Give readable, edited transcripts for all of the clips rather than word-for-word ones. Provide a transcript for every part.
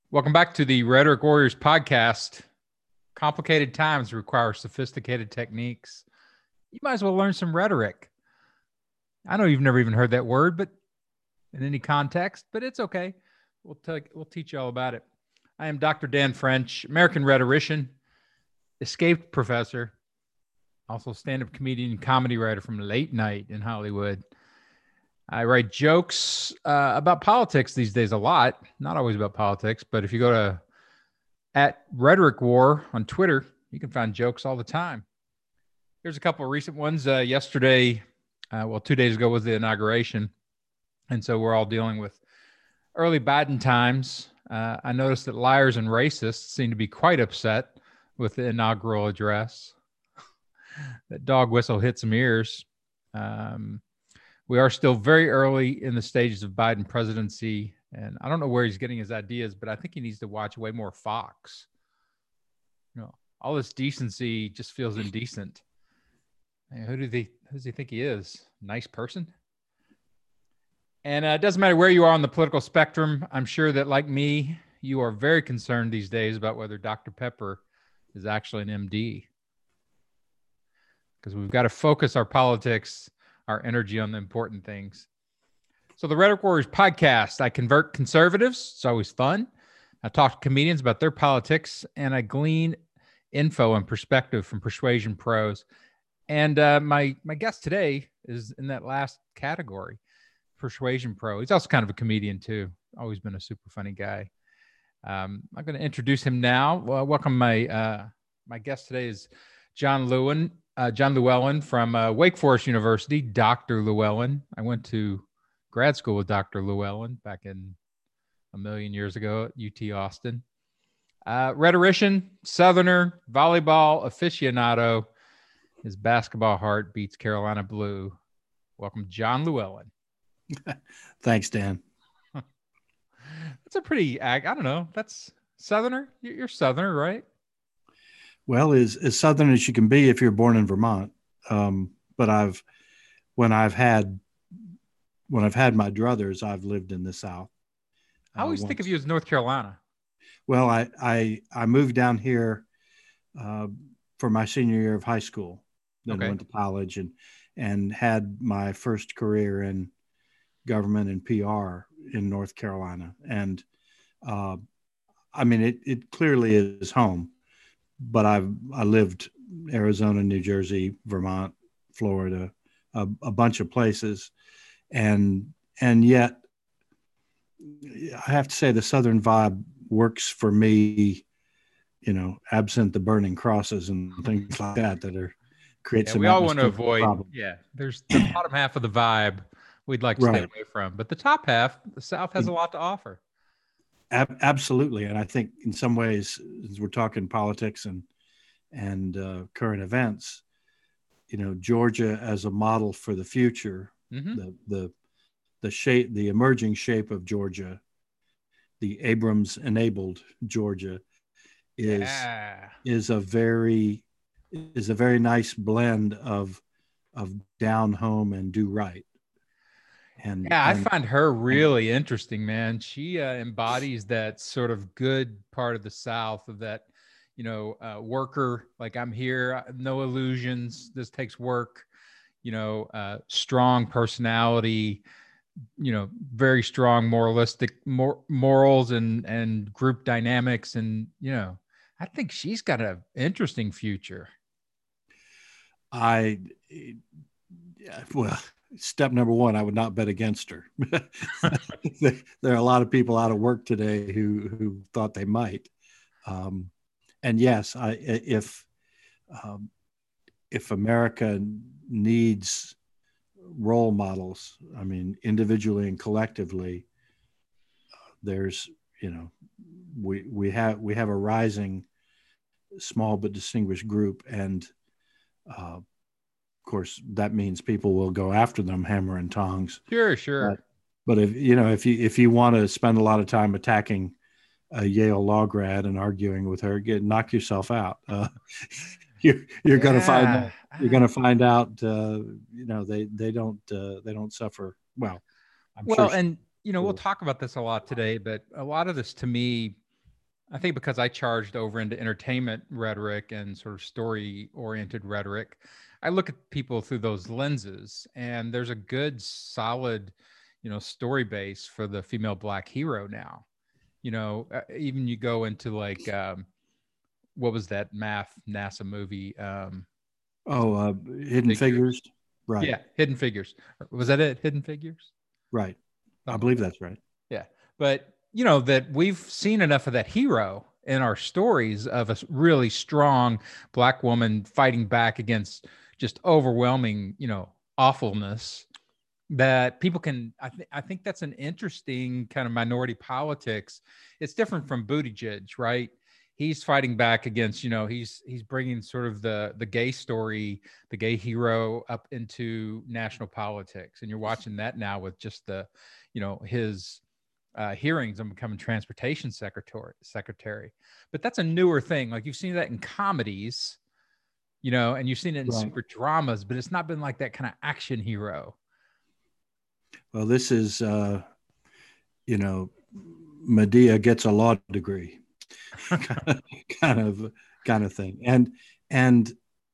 Welcome back to the Rhetoric Warriors podcast. Complicated times require sophisticated techniques. You might as well learn some rhetoric. I know you've never even heard that word, but in any context, but it's okay. We'll teach you all about it. I am Dr. Dan French, American rhetorician, escaped professor, also stand-up comedian and comedy writer from late night in Hollywood. I write jokes about politics these days a lot, not always about politics, but if you go to @Rhetoric War on Twitter, you can find jokes all the time. Here's a couple of recent ones. Yesterday, 2 days ago was the inauguration. And so we're all dealing with early Biden times. I noticed that liars and racists seem to be quite upset with the inaugural address. That dog whistle hit some ears. We are still very early in the stages of Biden presidency, and I don't know where he's getting his ideas, but I think he needs to watch way more Fox. All this decency just feels indecent. Who does he think he is? Nice person? And it doesn't matter where you are on the political spectrum. I'm sure that, like me, you are very concerned these days about whether Dr. Pepper is actually an MD. Because we've got to focus our politics, our energy on the important things. So the Rhetoric Warriors podcast, I convert conservatives. It's always fun. I talk to comedians about their politics, and I glean info and perspective from persuasion pros. And my guest today is in that last category, persuasion pro. He's also kind of a comedian too. Always been a super funny guy. I'm going to introduce him now. Well, welcome. My guest today is John Llewellyn from Wake Forest University. Dr. Llewellyn. I went to grad school with Dr. Llewellyn back in a million years ago at UT Austin. Rhetorician, Southerner, volleyball aficionado. His basketball heart beats Carolina blue. Welcome, John Llewellyn. Thanks, Dan. That's a pretty, I don't know. That's Southerner. You're Southerner, right? Well, as Southern as you can be if you're born in Vermont. But when I've had my druthers, I've lived in the South. I always think of you as North Carolina. Well, I moved down here for my senior year of high school. Then went to college and had my first career in government and PR in North Carolina. And I mean, it clearly is home, but I lived Arizona, New Jersey, Vermont, Florida, a bunch of places. And yet I have to say the Southern vibe works for me, absent the burning crosses and things like that are create some. We all want to avoid. Problem. Yeah. There's the bottom half of the vibe we'd like to stay away from, but the top half, the South has a lot to offer. Absolutely. And I think in some ways, as we're talking politics and current events, Georgia as a model for the future, the emerging shape of Georgia, the Abrams enabled Georgia is a very nice blend of down home and do right. I find her really interesting, man. She embodies that sort of good part of the South, of that, worker, like I'm here, no illusions. This takes work, strong personality, very strong moralistic morals and group dynamics. And, I think she's got an interesting future. Step number one, I would not bet against her. There are a lot of people out of work today who thought they might. And yes, if America needs role models, I mean, individually and collectively, there's, we have a rising, small but distinguished group, and of course, that means people will go after them hammer and tongs. Sure. But if you want to spend a lot of time attacking a Yale law grad and arguing with her, knock yourself out. You're going to find out. They don't suffer well. We'll talk about this a lot today, but a lot of this to me I think because I charged over into entertainment rhetoric and sort of story oriented rhetoric, I look at people through those lenses, and there's a good, solid, story base for the female Black hero now. Even you go into like, what was that math NASA movie? Hidden Figures. Right. Yeah, Hidden Figures. Was that it? Hidden Figures? Right. I Something believe like that's right. Yeah. But, that we've seen enough of that hero in our stories of a really strong Black woman fighting back against just overwhelming, awfulness, that people can, I think that's an interesting kind of minority politics. It's different from Buttigieg, right? He's fighting back against, he's bringing sort of the gay story, the gay hero up into national politics. And you're watching that now with just his hearings on becoming transportation secretary. But that's a newer thing. Like you've seen that in comedies, and you've seen it in super dramas, but it's not been like that kind of action hero. Well, this is, Medea gets a law degree kind of thing. And,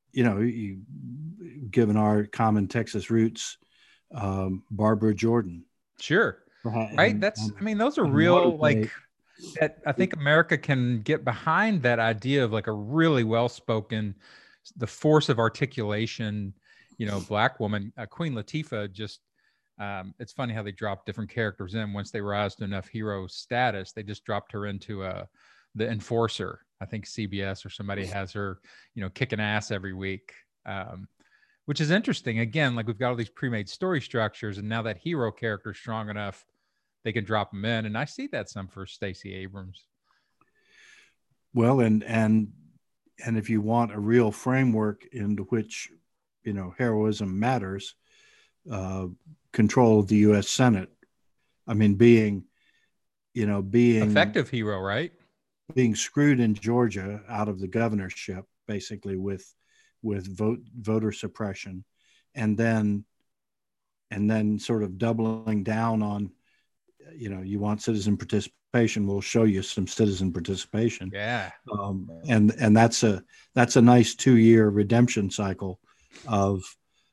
given our common Texas roots, Barbara Jordan. Sure. Right. Those are real, like, that I think America can get behind that idea of like a really well-spoken, the force of articulation, Black woman. Queen Latifah just, it's funny how they drop different characters in once they rise to enough hero status. They just dropped her into the Enforcer. I think CBS or somebody has her, kicking ass every week, which is interesting. Again, like we've got all these pre-made story structures, and now that hero character is strong enough, they can drop them in. And I see that some for Stacey Abrams. Well, and if you want a real framework into which, heroism matters, control of the U.S. Senate. I mean, being effective hero, right? Being screwed in Georgia out of the governorship, basically with voter suppression, and then sort of doubling down on, you want citizen participation, we'll show you some citizen participation. Yeah. And that's a nice 2-year redemption cycle of,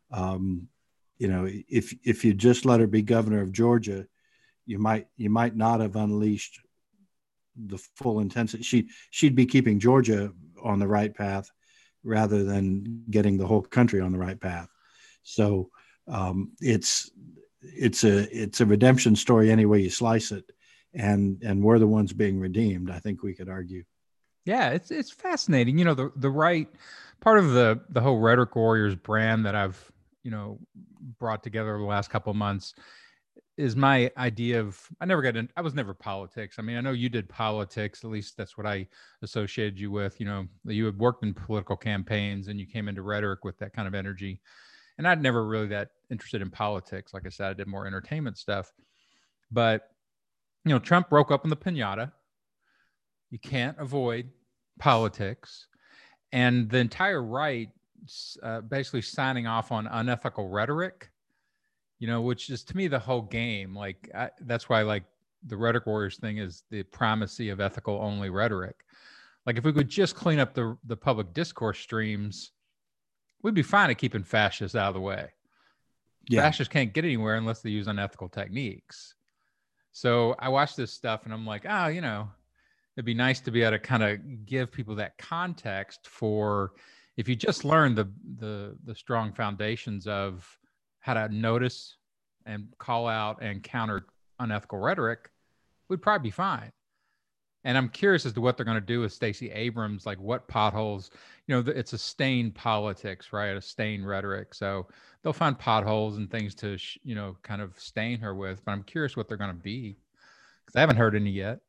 if you just let her be governor of Georgia, you might not have unleashed the full intensity. She'd be keeping Georgia on the right path rather than getting the whole country on the right path. So it's a redemption story any way you slice it, and we're the ones being redeemed, I think we could argue. Yeah, it's fascinating. The right part of the whole Rhetoric Warriors brand that I've brought together over the last couple of months is my idea of, I was never politics. I mean, I know you did politics, at least that's what I associated you with. You had worked in political campaigns and you came into rhetoric with that kind of energy. And I'd never really that interested in politics. Like I said, I did more entertainment stuff. But, Trump broke up in the pinata. You can't avoid politics. And the entire right basically signing off on unethical rhetoric, which is to me the whole game. Like that's why like the Rhetoric Warriors thing is the primacy of ethical only rhetoric. Like if we could just clean up the public discourse streams, we'd be fine at keeping fascists out of the way. Yeah. Fascists can't get anywhere unless they use unethical techniques. So I watch this stuff and I'm like, it'd be nice to be able to kind of give people that context for, if you just learn the strong foundations of how to notice and call out and counter unethical rhetoric, we'd probably be fine. And I'm curious as to what they're going to do with Stacey Abrams, like what potholes, it's a stained politics, right? A stained rhetoric. So they'll find potholes and things to, kind of stain her with. But I'm curious what they're going to be, because I haven't heard any yet.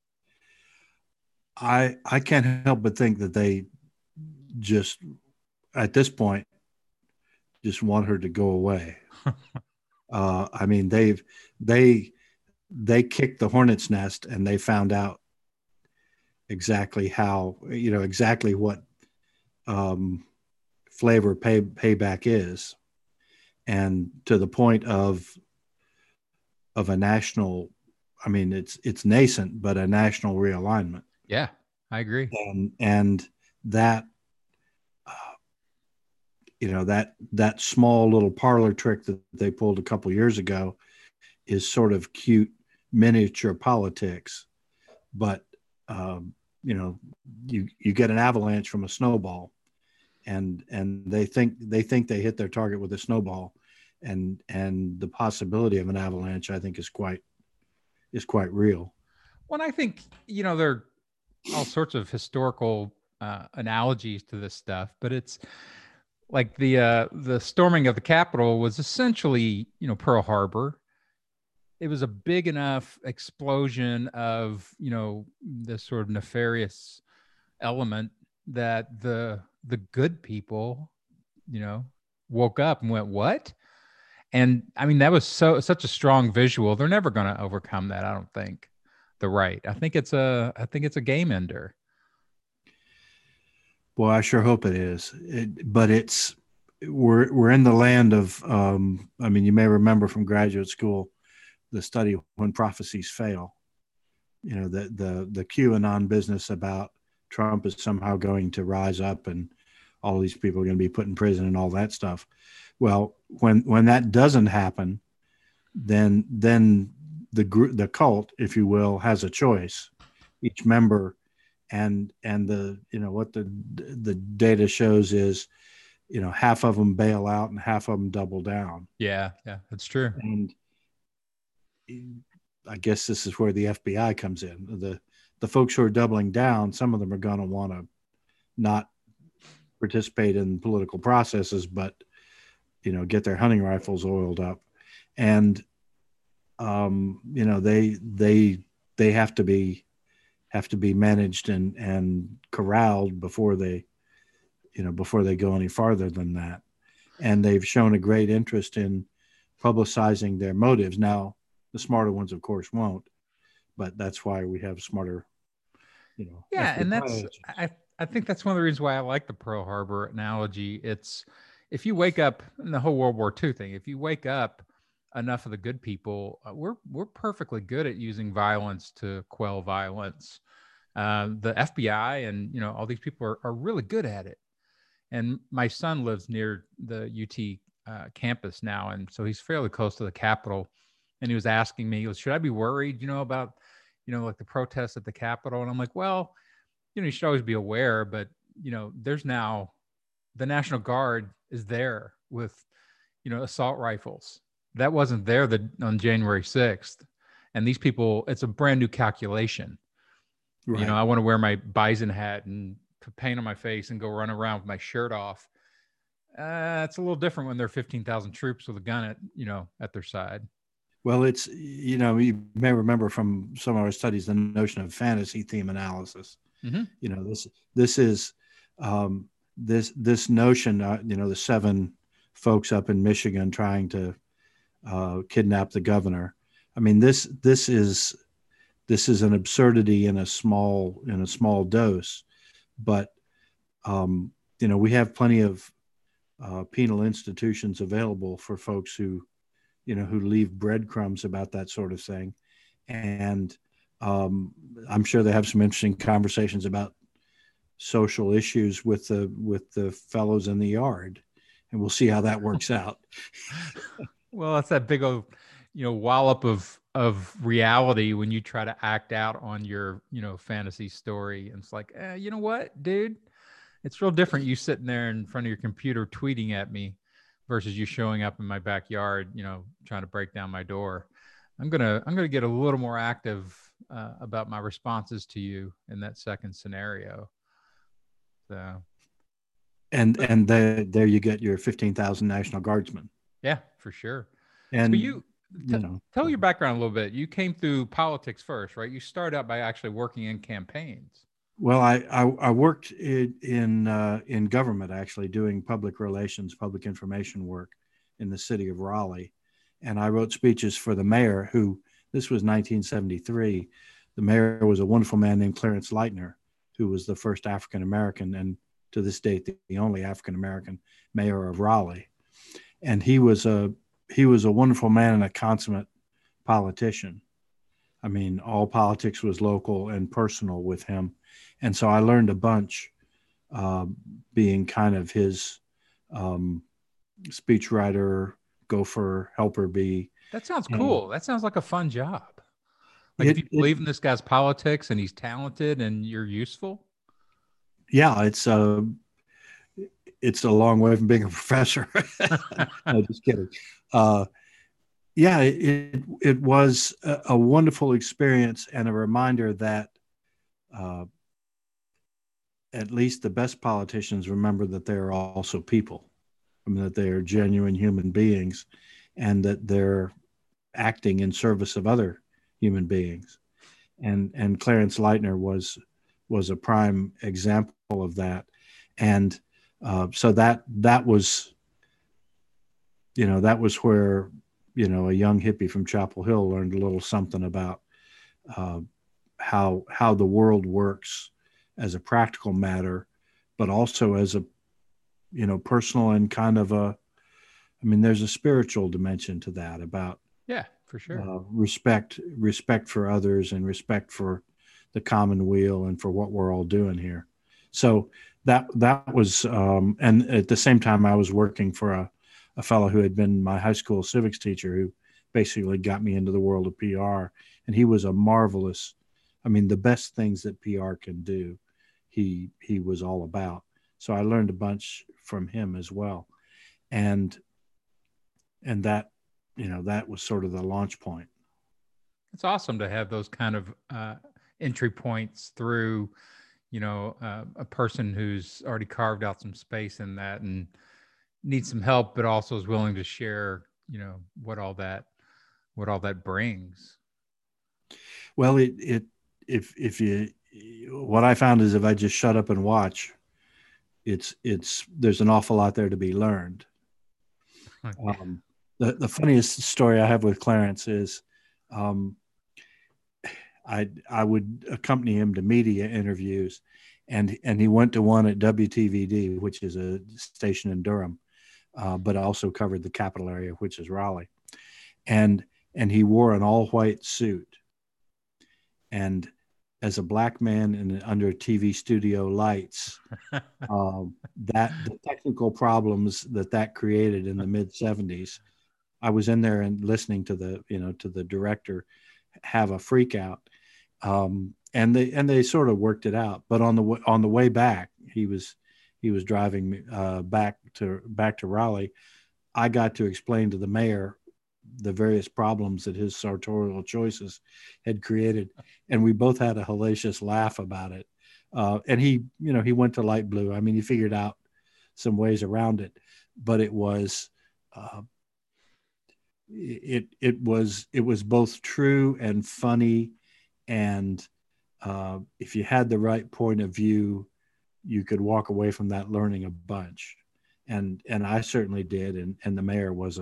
I can't help but think that they just, at this point, just want her to go away. I mean, they kicked the hornet's nest and they found out exactly how, exactly what flavor payback is, and to the point of a national, I mean, it's nascent, but a national realignment. Yeah, I agree. And that that small little parlor trick that they pulled a couple years ago is sort of cute miniature politics, but um, you get an avalanche from a snowball, and they think they hit their target with a snowball, and the possibility of an avalanche, I think, is quite real. Well, I think, there are all sorts of historical analogies to this stuff, but it's like the storming of the Capitol was essentially, Pearl Harbor. It was a big enough explosion of, this sort of nefarious element that the good people, you know, woke up and went, "What?" And I mean, that was such a strong visual. They're never going to overcome that, I don't think. The right. I think it's a game ender. Well, I sure hope it is. But we're in the land of. I mean, you may remember from graduate school the study When Prophecies Fail. The QAnon business about Trump is somehow going to rise up and all these people are going to be put in prison and all that stuff. Well, when that doesn't happen, then the cult, if you will, has a choice. Each member, and what the data shows is, half of them bail out and half of them double down. Yeah, that's true. And I guess this is where the FBI comes in. The folks who are doubling down, some of them are going to want to not participate in political processes, but get their hunting rifles oiled up, and they have to be managed and corralled before they go any farther than that. And they've shown a great interest in publicizing their motives. Now, the smarter ones, of course, won't, but that's why we have smarter, Yeah, and FBI agents. I think that's one of the reasons why I like the Pearl Harbor analogy. It's if you wake up in the whole World War II thing, if you wake up enough of the good people, we're perfectly good at using violence to quell violence. The FBI and all these people are really good at it. And my son lives near the UT campus now, and so he's fairly close to the Capitol. And he was asking me, he goes, "Should I be worried, about, like the protests at the Capitol?" And I'm like, "Well, you should always be aware, but there's now the National Guard is there with, assault rifles. That wasn't there on January 6th. And these people, it's a brand new calculation. Right. I want to wear my bison hat and put paint on my face and go run around with my shirt off. It's a little different when there are 15,000 troops with a gun at their side." Well, it's, you may remember from some of our studies the notion of fantasy theme analysis. Mm-hmm. This is this notion. The 7 folks up in Michigan trying to kidnap the governor. I mean, this is an absurdity in a small dose, but we have plenty of penal institutions available for folks who leave breadcrumbs about that sort of thing. And I'm sure they have some interesting conversations about social issues with the fellows in the yard, and we'll see how that works out. Well, that's that big old, wallop of reality when you try to act out on your, fantasy story. And it's like, you know what, dude? It's real different you sitting there in front of your computer tweeting at me versus you showing up in my backyard, trying to break down my door. I'm gonna get a little more active about my responses to you in that second scenario. So, there you get your 15,000 National Guardsmen. yeah, for sure. And so you tell your background a little bit. You came through politics first, right? You started out by actually working in campaigns. Well, I worked in government, actually, doing public relations, public information work in the city of Raleigh. And I wrote speeches for the mayor, who, this was 1973. The mayor was a wonderful man named Clarence Leitner, who was the first African American, and to this date, the only African American mayor of Raleigh. And he was a wonderful man and a consummate politician. I mean, all politics was local and personal with him. And so I learned a bunch, being kind of his speechwriter, gopher, helper bee. That sounds And cool. That sounds like a fun job. Like if you believe in this guy's politics and he's talented and you're useful. Yeah, it's a long way from being a professor. No, just kidding. Yeah, it was a wonderful experience and a reminder that at least the best politicians remember that they are also people. I mean, that they are genuine human beings, and that they're acting in service of other human beings. And Clarence Leitner was a prime example of that. And so that was, that was where, a young hippie from Chapel Hill learned a little something about how the world works as a practical matter, but also as a, personal and kind of there's a spiritual dimension to that about, yeah, for sure, respect for others and respect for the common weal and for what we're all doing here. So that was, and at the same time, I was working for a fellow who had been my high school civics teacher, who basically got me into the world of PR. And he was a marvelous, the best things that PR can do, he was all about. So I learned a bunch from him as well. And that, that was sort of the launch point. It's awesome to have those kind of entry points through, a person who's already carved out some space in that and needs some help, but also is willing to share, what all that brings. Well, if you, what I found is if I just shut up and watch, there's an awful lot there to be learned. The funniest story I have with Clarence is, I would accompany him to media interviews, and he went to one at WTVD, which is a station in Durham, but also covered the capital area, which is Raleigh, and he wore an all white suit, and as a black man under TV studio lights, that the technical problems that created in the mid 70s, I was in there and listening to the director have a freak out. And they sort of worked it out, but on the way back, he was driving back to Raleigh. I got to explain to the mayor the various problems that his sartorial choices had created, and we both had a hellacious laugh about it. And he went to light blue. He figured out some ways around it, but it was it was both true and funny. And if you had the right point of view, you could walk away from that learning a bunch. And I certainly did. And the mayor was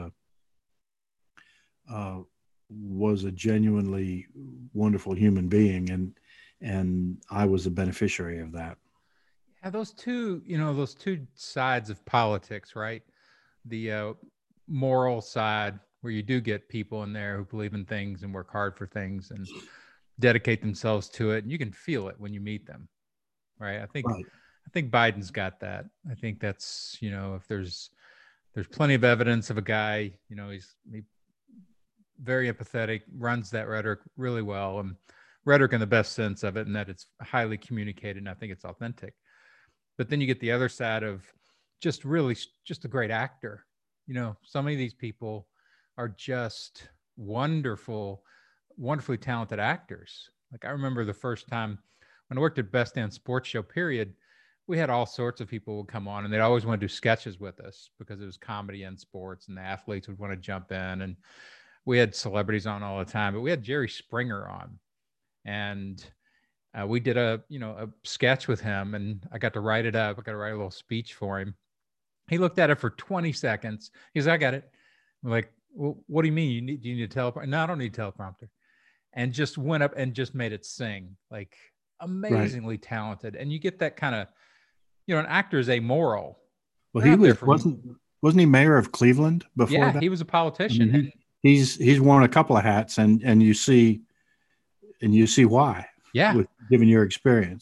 a genuinely wonderful human being, and I was a beneficiary of that. Yeah, those two sides of politics, right? The moral side, where you do get people in there who believe in things and work hard for things and dedicate themselves to it, and you can feel it when you meet them, right? I think Biden's got that. I think that's, if there's plenty of evidence of a guy, he's very empathetic, runs that rhetoric really well, and rhetoric in the best sense of it, and that it's highly communicated, and I think it's authentic. But then you get the other side of just a great actor. So many of these people are just wonderfully talented actors. Like, I remember the first time when I worked at Best Damn Sports Show, period, we had all sorts of people would come on, and they'd always want to do sketches with us because it was comedy and sports, and the athletes would want to jump in. And we had celebrities on all the time, but we had Jerry Springer on, and we did a sketch with him, and I got to write it up. I got to write a little speech for him. He looked at it for 20 seconds. He's like, I got it. I'm like, well, what do you mean? Do you need a teleprompter? No, I don't need a teleprompter. And just went up and just made it sing. Like, amazingly talented. And you get that kind of, an actor is amoral. Well, he wasn't he mayor of Cleveland before that? He was a politician. He's worn a couple of hats, and you see why. Yeah. Given your experience.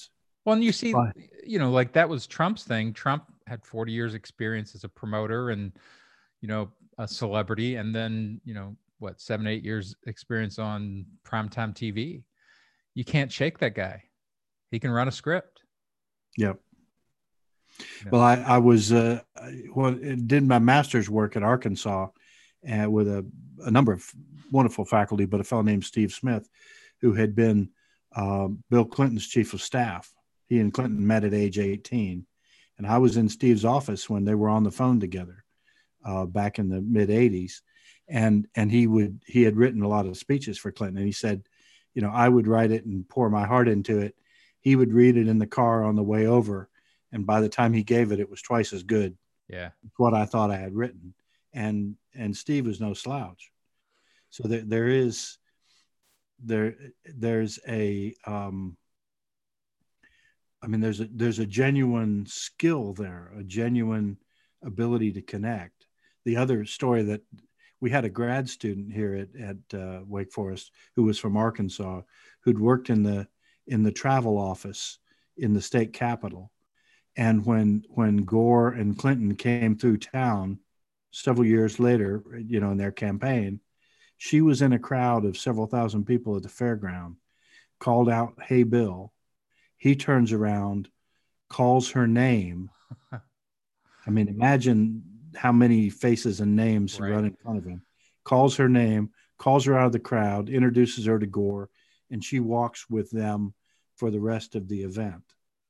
Well, and you see, But like that was Trump's thing. Trump had 40 years experience as a promoter and, a celebrity. And then, what, 7, 8 years experience on primetime TV. You can't shake that guy. He can run a script. Yep. Well, I was did my master's work at Arkansas with a number of wonderful faculty, but a fellow named Steve Smith, who had been Bill Clinton's chief of staff. He and Clinton met at age 18, and I was in Steve's office when they were on the phone together back in the mid 80s, and he had written a lot of speeches for Clinton, and he said, I would write it and pour my heart into it. He would read it in the car on the way over, and by the time he gave it, it was twice as good. Yeah, what I thought I had written, and Steve was no slouch. So there's a there's a genuine skill there, a genuine ability to connect. The other story that we had a grad student here at Wake Forest who was from Arkansas, who'd worked in the travel office in the state capitol. And when Gore and Clinton came through town several years later, in their campaign, she was in a crowd of several thousand people at the fairground, called out, "Hey, Bill." He turns around, calls her name. I mean, imagine how many faces and names run in front of him. Calls her name, calls her out of the crowd, introduces her to Gore, and she walks with them for the rest of the event.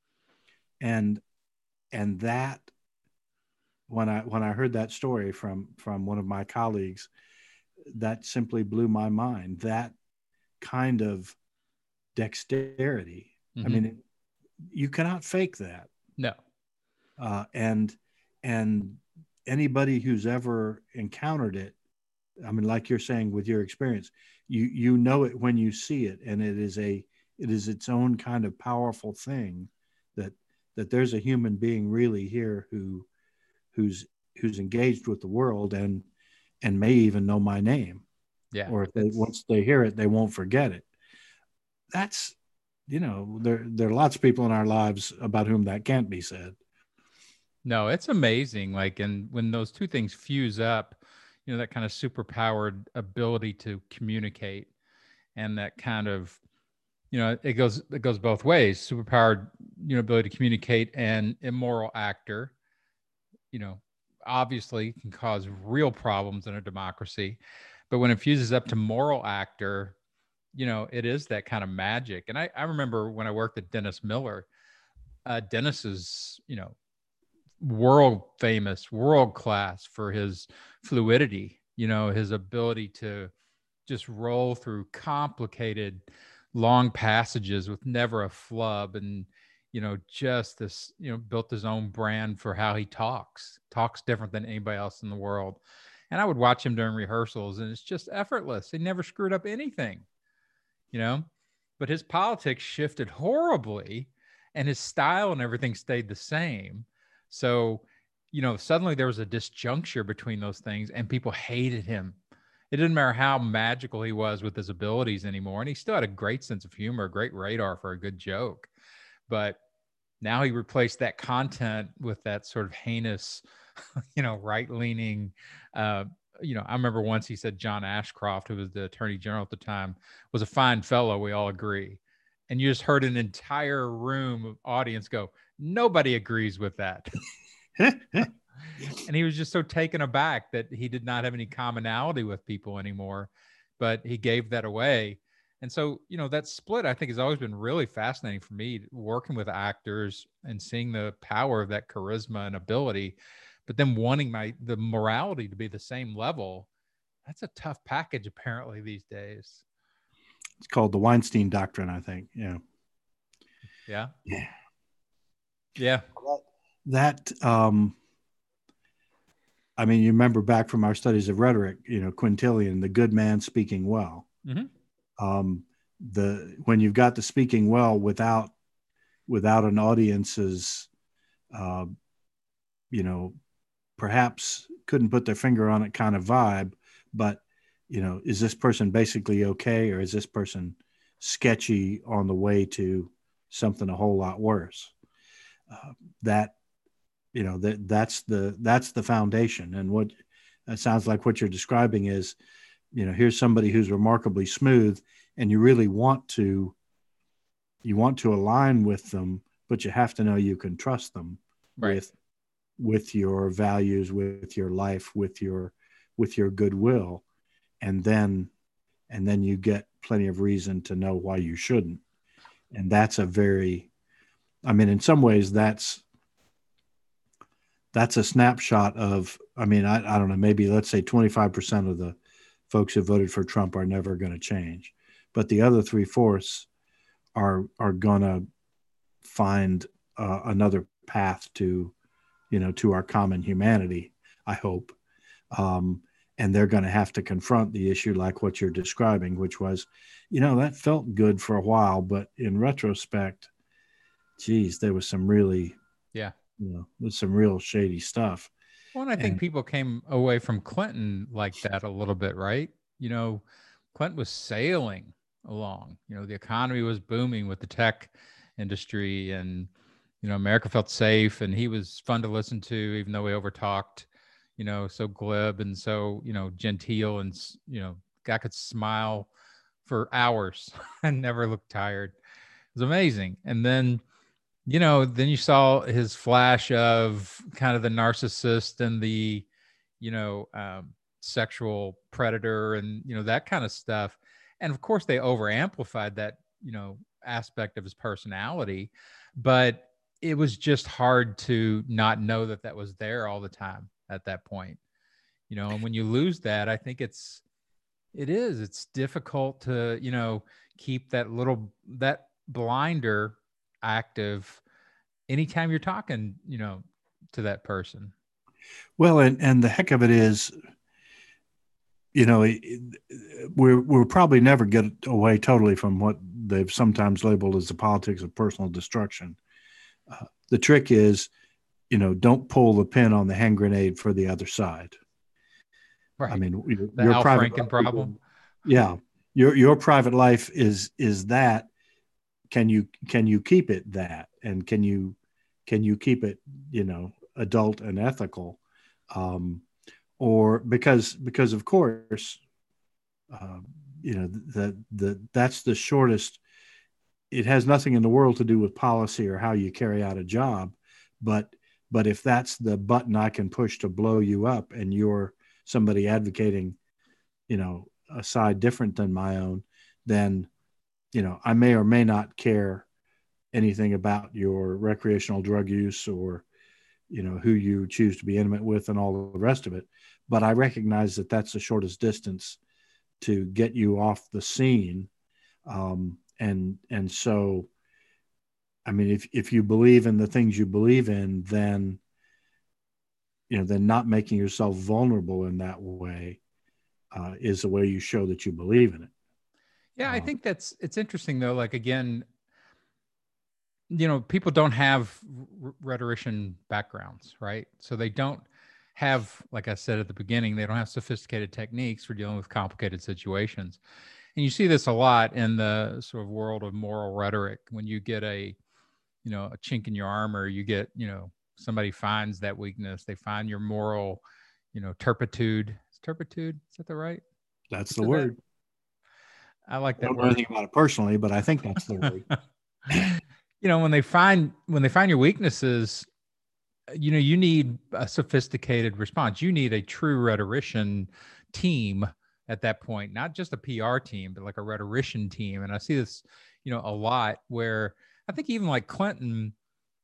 And that, when I heard that story from one of my colleagues, that simply blew my mind. That kind of dexterity. Mm-hmm. I mean, you cannot fake that. No. And anybody who's ever encountered it, I mean, like you're saying with your experience, you know it when you see it, and it is its own kind of powerful thing that there's a human being really here who's engaged with the world and may even know my name. Yeah. Or if once they hear it, they won't forget it. That's, there are lots of people in our lives about whom that can't be said. No, it's amazing. Like, and when those two things fuse up, that kind of superpowered ability to communicate, and that kind of, it goes both ways. Superpowered, ability to communicate, and immoral actor, obviously can cause real problems in a democracy. But when it fuses up to moral actor, it is that kind of magic. And I remember when I worked at Dennis Miller, Dennis is, world famous, world class for his fluidity, his ability to just roll through complicated, long passages with never a flub. And, just this, built his own brand for how he talks different than anybody else in the world. And I would watch him during rehearsals, and it's just effortless. He never screwed up anything, but his politics shifted horribly and his style and everything stayed the same. So, suddenly there was a disjuncture between those things, and people hated him. It didn't matter how magical he was with his abilities anymore. And he still had a great sense of humor, great radar for a good joke. But now he replaced that content with that sort of heinous, right-leaning, I remember once he said John Ashcroft, who was the attorney general at the time, was a fine fellow. We all agree. And you just heard an entire room of audience go, nobody agrees with that. And he was just so taken aback that he did not have any commonality with people anymore, but he gave that away. And so, that split, I think, has always been really fascinating for me, working with actors and seeing the power of that charisma and ability, but then wanting the morality to be the same level. That's a tough package, apparently, these days. It's called the Weinstein Doctrine, I think. Yeah. Yeah. Yeah. Yeah. That, I mean, you remember back from our studies of rhetoric, Quintilian, the good man speaking well. Mm-hmm. When you've got the speaking well without an audience's, perhaps couldn't put their finger on it kind of vibe, but, is this person basically okay, or is this person sketchy on the way to something a whole lot worse. That, that's the foundation. And what it sounds like what you're describing is, here's somebody who's remarkably smooth, and you really want to align with them, but you have to know you can trust them Right. with your values, with your life, with your goodwill. And then you get plenty of reason to know why you shouldn't. And that's in some ways that's a snapshot of, I don't know, maybe let's say 25% of the folks who voted for Trump are never going to change, but the other 3/4 are going to find another path to our common humanity, I hope. And they're going to have to confront the issue like what you're describing, which was, that felt good for a while, but in retrospect, geez, there was some really, there's some real shady stuff. Well, and I think people came away from Clinton like that a little bit, right? Clinton was sailing along. The economy was booming with the tech industry, and America felt safe, and he was fun to listen to, even though he overtalked. So glib and so genteel, and guy could smile for hours and never looked tired. It was amazing. And then then you saw his flash of kind of the narcissist and the, sexual predator and, that kind of stuff. And of course they over amplified that, aspect of his personality, but it was just hard to not know that that was there all the time at that point. And when you lose that, I think it's difficult to, keep that blinder active anytime you're talking, to that person. Well, and the heck of it is, we'll probably never get away totally from what they've sometimes labeled as the politics of personal destruction. The trick is, don't pull the pin on the hand grenade for the other side. Right. I mean, the your Al private Franken problem. Yeah, your private life is that. Can you keep it that, and can you keep it adult and ethical, or because of course, that's the shortest. It has nothing in the world to do with policy or how you carry out a job, but if that's the button I can push to blow you up, and you're somebody advocating, a side different than my own, then I may or may not care anything about your recreational drug use, or who you choose to be intimate with and all the rest of it, but I recognize that that's the shortest distance to get you off the scene. And so, I mean, if you believe in the things you believe in, then then not making yourself vulnerable in that way is the way you show that you believe in it. Yeah, I think it's interesting though. Like again, people don't have rhetorician backgrounds, right? So they don't have, like I said at the beginning, they don't have sophisticated techniques for dealing with complicated situations. And you see this a lot in the sort of world of moral rhetoric. When you get a chink in your armor, you get, somebody finds that weakness, they find your moral, turpitude. Is turpitude? Is that the right? That's the word. I like that. I don't know anything about it personally, but I think that's the word. When they find your weaknesses, you need a sophisticated response. You need a true rhetorician team at that point, not just a PR team, but like a rhetorician team. And I see this, a lot where I think even like Clinton,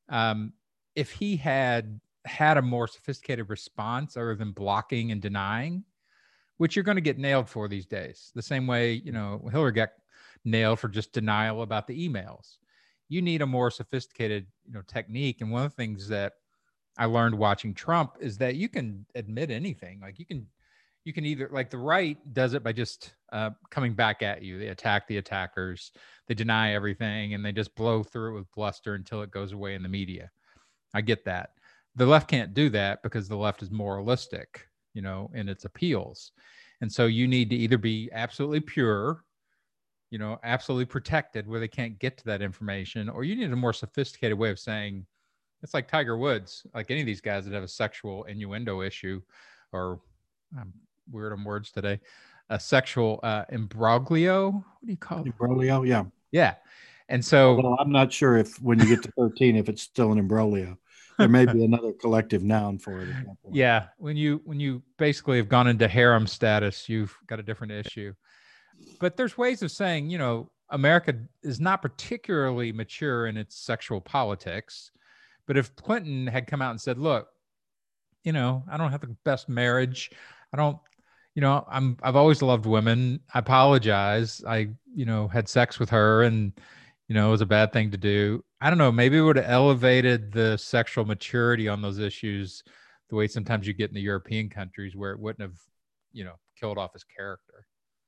if he had a more sophisticated response other than blocking and denying, which you're going to get nailed for these days, the same way, Hillary got nailed for just denial about the emails. You need a more sophisticated, technique. And one of the things that I learned watching Trump is that you can admit anything. Like you can either, like the right does it by just coming back at you. They attack the attackers, they deny everything, and they just blow through it with bluster until it goes away in the media. I get that. The left can't do that because the left is moralistic, in its appeals. And so you need to either be absolutely pure absolutely protected where they can't get to that information, or you need a more sophisticated way of saying it's like Tiger Woods, like any of these guys that have a sexual innuendo issue, or I'm weird on words today, a sexual imbroglio. What do you call it? Imbroglio, yeah. Yeah. And so, although I'm not sure if when you get to 13, if it's still an imbroglio, there may be another collective noun for it at that point. Yeah, when you basically have gone into harem status, you've got a different issue. But there's ways of saying, America is not particularly mature in its sexual politics. But if Clinton had come out and said, look, I don't have the best marriage. I don't, I've always loved women. I apologize. I, had sex with her and, it was a bad thing to do. I don't know. Maybe it would have elevated the sexual maturity on those issues the way sometimes you get in the European countries where it wouldn't have, killed off his character.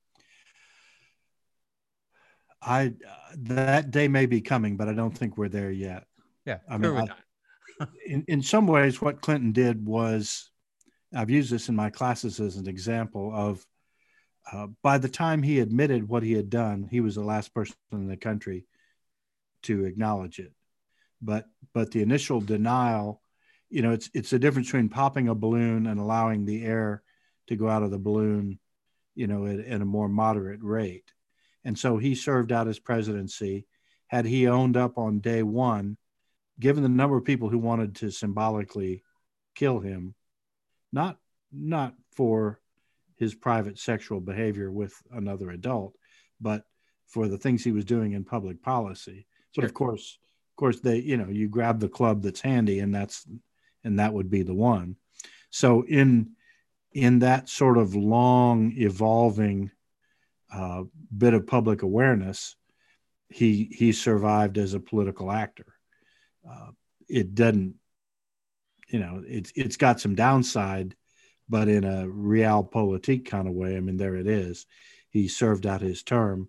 That day may be coming, but I don't think we're there yet. Yeah, I mean, in some ways, what Clinton did was, I've used this in my classes as an example of, by the time he admitted what he had done, he was the last person in the country to acknowledge it. But the initial denial, it's the difference between popping a balloon and allowing the air to go out of the balloon, at a more moderate rate. And so he served out his presidency. Had he owned up on day one, given the number of people who wanted to symbolically kill him, not for his private sexual behavior with another adult, but for the things he was doing in public policy. Sure. But of course they, you grab the club that's handy, and that would be the one. So in that sort of long evolving bit of public awareness, he survived as a political actor. It doesn't, it's got some downside, but in a realpolitik kind of way. I mean, there it is. He served out his term,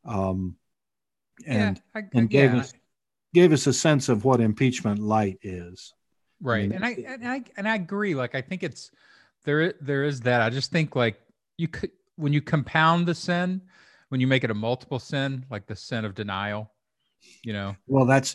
and gave us a sense of what impeachment light is. Right, I mean, and I agree. Like, I think it's there is that. I just think, like, you could, when you compound the sin, when you make it a multiple sin, like the sin of denial, Well, there's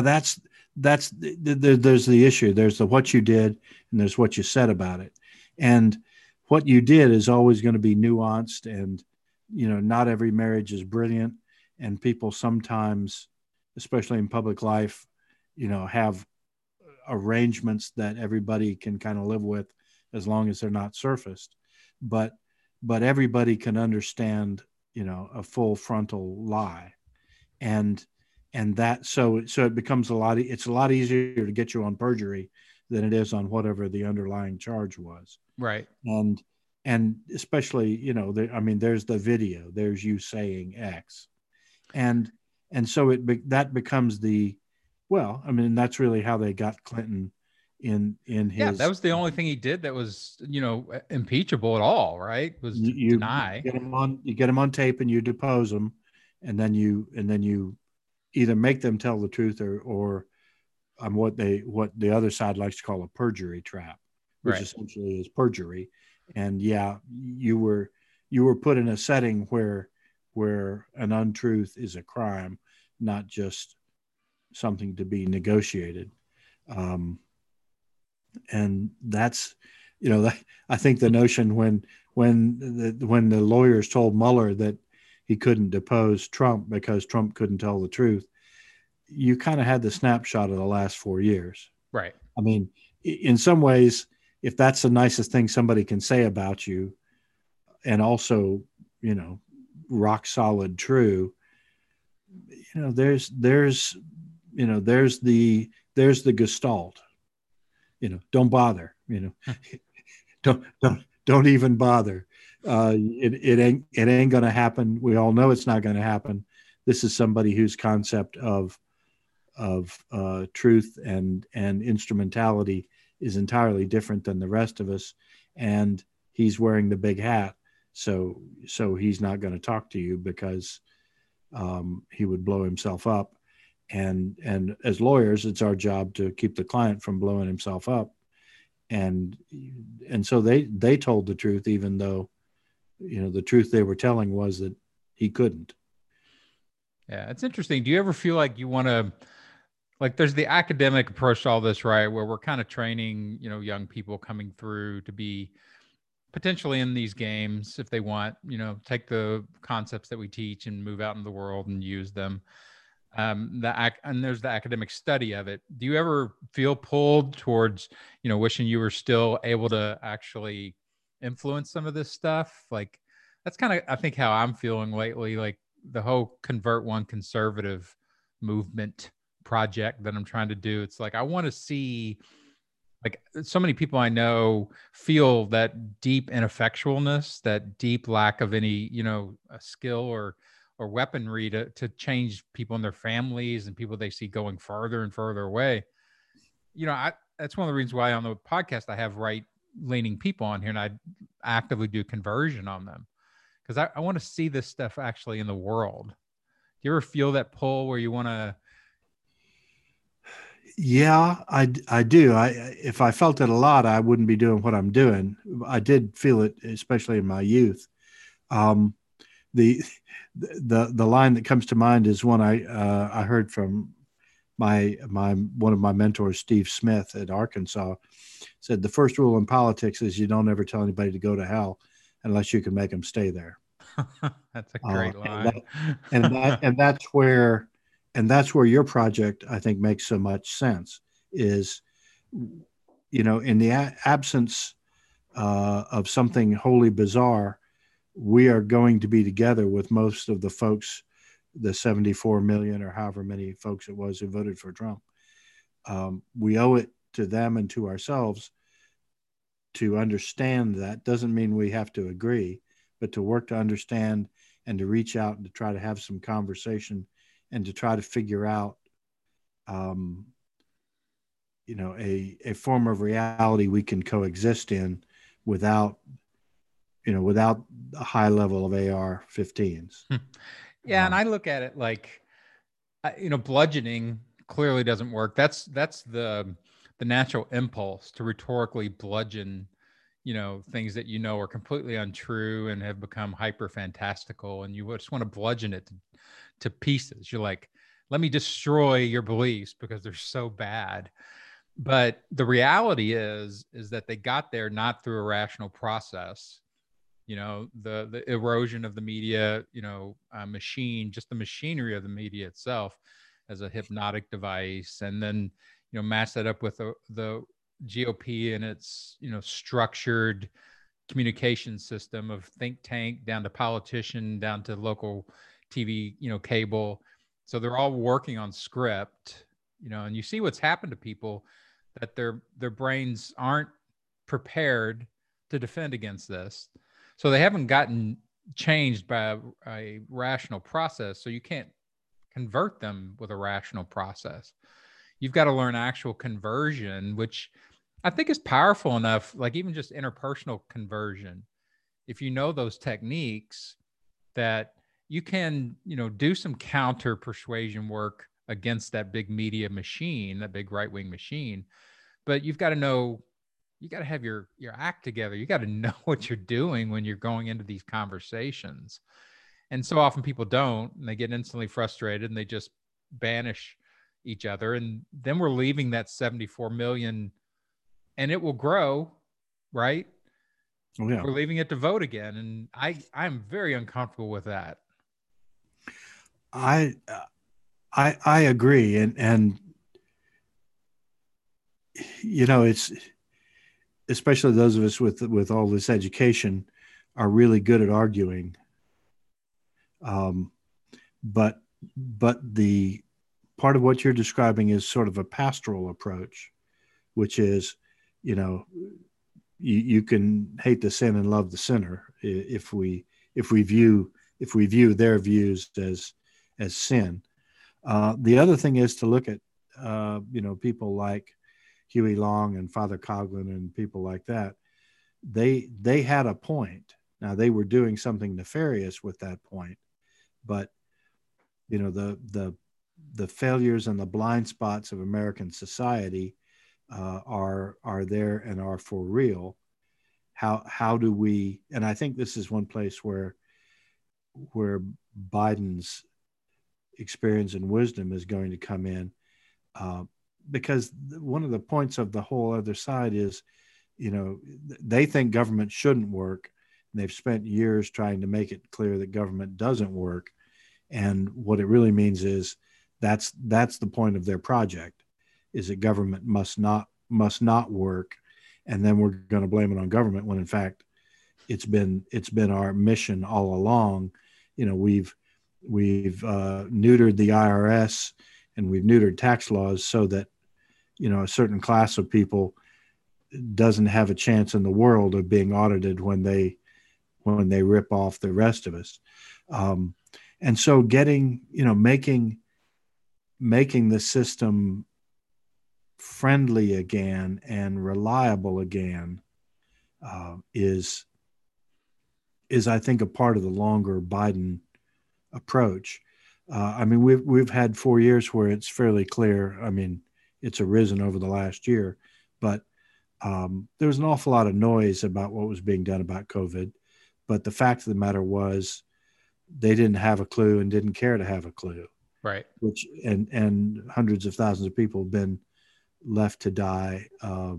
the issue. There's the what you did, and there's what you said about it. And what you did is always going to be nuanced, and not every marriage is brilliant, and people sometimes, especially in public life, have arrangements that everybody can kind of live with as long as they're not surfaced. But everybody can understand, a full frontal lie, and that so it becomes it's a lot easier to get you on perjury than it is on whatever the underlying charge was. Right. And especially, there's the video, there's you saying X, and so that becomes that's really how they got Clinton in his. Yeah, that was the only thing he did that was, impeachable at all, right? Was deny. You get him on tape and you depose them, and then you either make them tell the truth or what the other side likes to call a perjury trap, which essentially is perjury. And you were put in a setting where an untruth is a crime, not just something to be negotiated. And that's, I think the notion when the lawyers told Mueller that he couldn't depose Trump because Trump couldn't tell the truth, you kind of had the snapshot of the last 4 years. Right. I mean, in some ways, if that's the nicest thing somebody can say about you, and also, rock solid true, there's the gestalt, don't bother, don't even bother. It ain't going to happen. We all know it's not going to happen. This is somebody whose concept of truth and instrumentality is entirely different than the rest of us, and he's wearing the big hat, so he's not going to talk to you because he would blow himself up, and as lawyers, it's our job to keep the client from blowing himself up, and so they told the truth, even though the truth they were telling was that he couldn't. Yeah, it's interesting. Do you ever feel like you want to, like, there's the academic approach to all this, right? Where we're kind of training, young people coming through to be potentially in these games if they want, take the concepts that we teach and move out in the world and use them. And there's the academic study of it. Do you ever feel pulled towards, wishing you were still able to actually influence some of this stuff? Like, that's kind of, I think, how I'm feeling lately. Like the whole Convert One conservative movement project that I'm trying to do. It's like I want to see, like, so many people I know feel that deep ineffectualness, that deep lack of any, a skill or weaponry to change people in their families and people they see going farther and further away. That's one of the reasons why on the podcast I have right leaning people on here, and I actively do conversion on them because I want to see this stuff actually in the world. Do you ever feel that pull where you want to? Yeah, I do. If I felt it a lot, I wouldn't be doing what I'm doing. I did feel it, especially in my youth. Um, the the line that comes to mind is one I heard from my one of my mentors, Steve Smith at Arkansas. Said the first rule in politics is you don't ever tell anybody to go to hell unless you can make them stay there. That's a great And line. that's where your project, I think, makes so much sense. Is, in the absence of something wholly bizarre, we are going to be together with most of the folks, the 74 million or however many folks it was who voted for Trump. We owe it to them and to ourselves to understand that. Doesn't mean we have to agree, but to work to understand and to reach out and to try to have some conversation and to try to figure out, um, a form of reality we can coexist in without, without a high level of AR-15s. Yeah, and I look at it like, bludgeoning clearly doesn't work. That's the natural impulse to rhetorically bludgeon, things that are completely untrue and have become hyper fantastical, and you just want to bludgeon it to pieces. You're like, let me destroy your beliefs because they're so bad. But the reality is that they got there not through a rational process. The erosion of the media, machine, just the machinery of the media itself as a hypnotic device, and then match that up with the GOP and its structured communication system of think tank down to politician down to local TV, cable. So they're all working on script, and you see what's happened to people, that their brains aren't prepared to defend against this. So they haven't gotten changed by a rational process. So you can't convert them with a rational process. You've got to learn actual conversion, which I think is powerful enough, like even just interpersonal conversion. If you know those techniques, that you can, do some counter persuasion work against that big media machine, that big right wing machine. But you've got to know, you got to have your act together. You got to know what you're doing when you're going into these conversations. And so often people don't, and they get instantly frustrated and they just banish each other. And then we're leaving that 74 million, and it will grow, right? Oh, yeah. We're leaving it to vote again. And I'm very uncomfortable with that. I agree. And, it's, especially those of us with all this education are really good at arguing. But the part of what you're describing is sort of a pastoral approach, which is, you can hate the sin and love the sinner if we view their views as sin. The other thing is to look at people like Huey Long and Father Coughlin and people like that. They had a point. Now they were doing something nefarious with that point, but the failures and the blind spots of American society are there and are for real. How do we? And I think this is one place where Biden's experience and wisdom is going to come in, because one of the points of the whole other side is, they think government shouldn't work. And they've spent years trying to make it clear that government doesn't work. And what it really means is that's the point of their project, is that government must not work. And then we're going to blame it on government, when in fact it's been our mission all along. We've neutered the IRS, and we've neutered tax laws so that, a certain class of people doesn't have a chance in the world of being audited when they rip off the rest of us. And so making the system friendly again and reliable again is I think a part of the longer Biden approach. We've had 4 years where it's fairly clear. It's arisen over the last year, but there was an awful lot of noise about what was being done about COVID. But the fact of the matter was, they didn't have a clue and didn't care to have a clue. Right. Which and hundreds of thousands of people have been left to die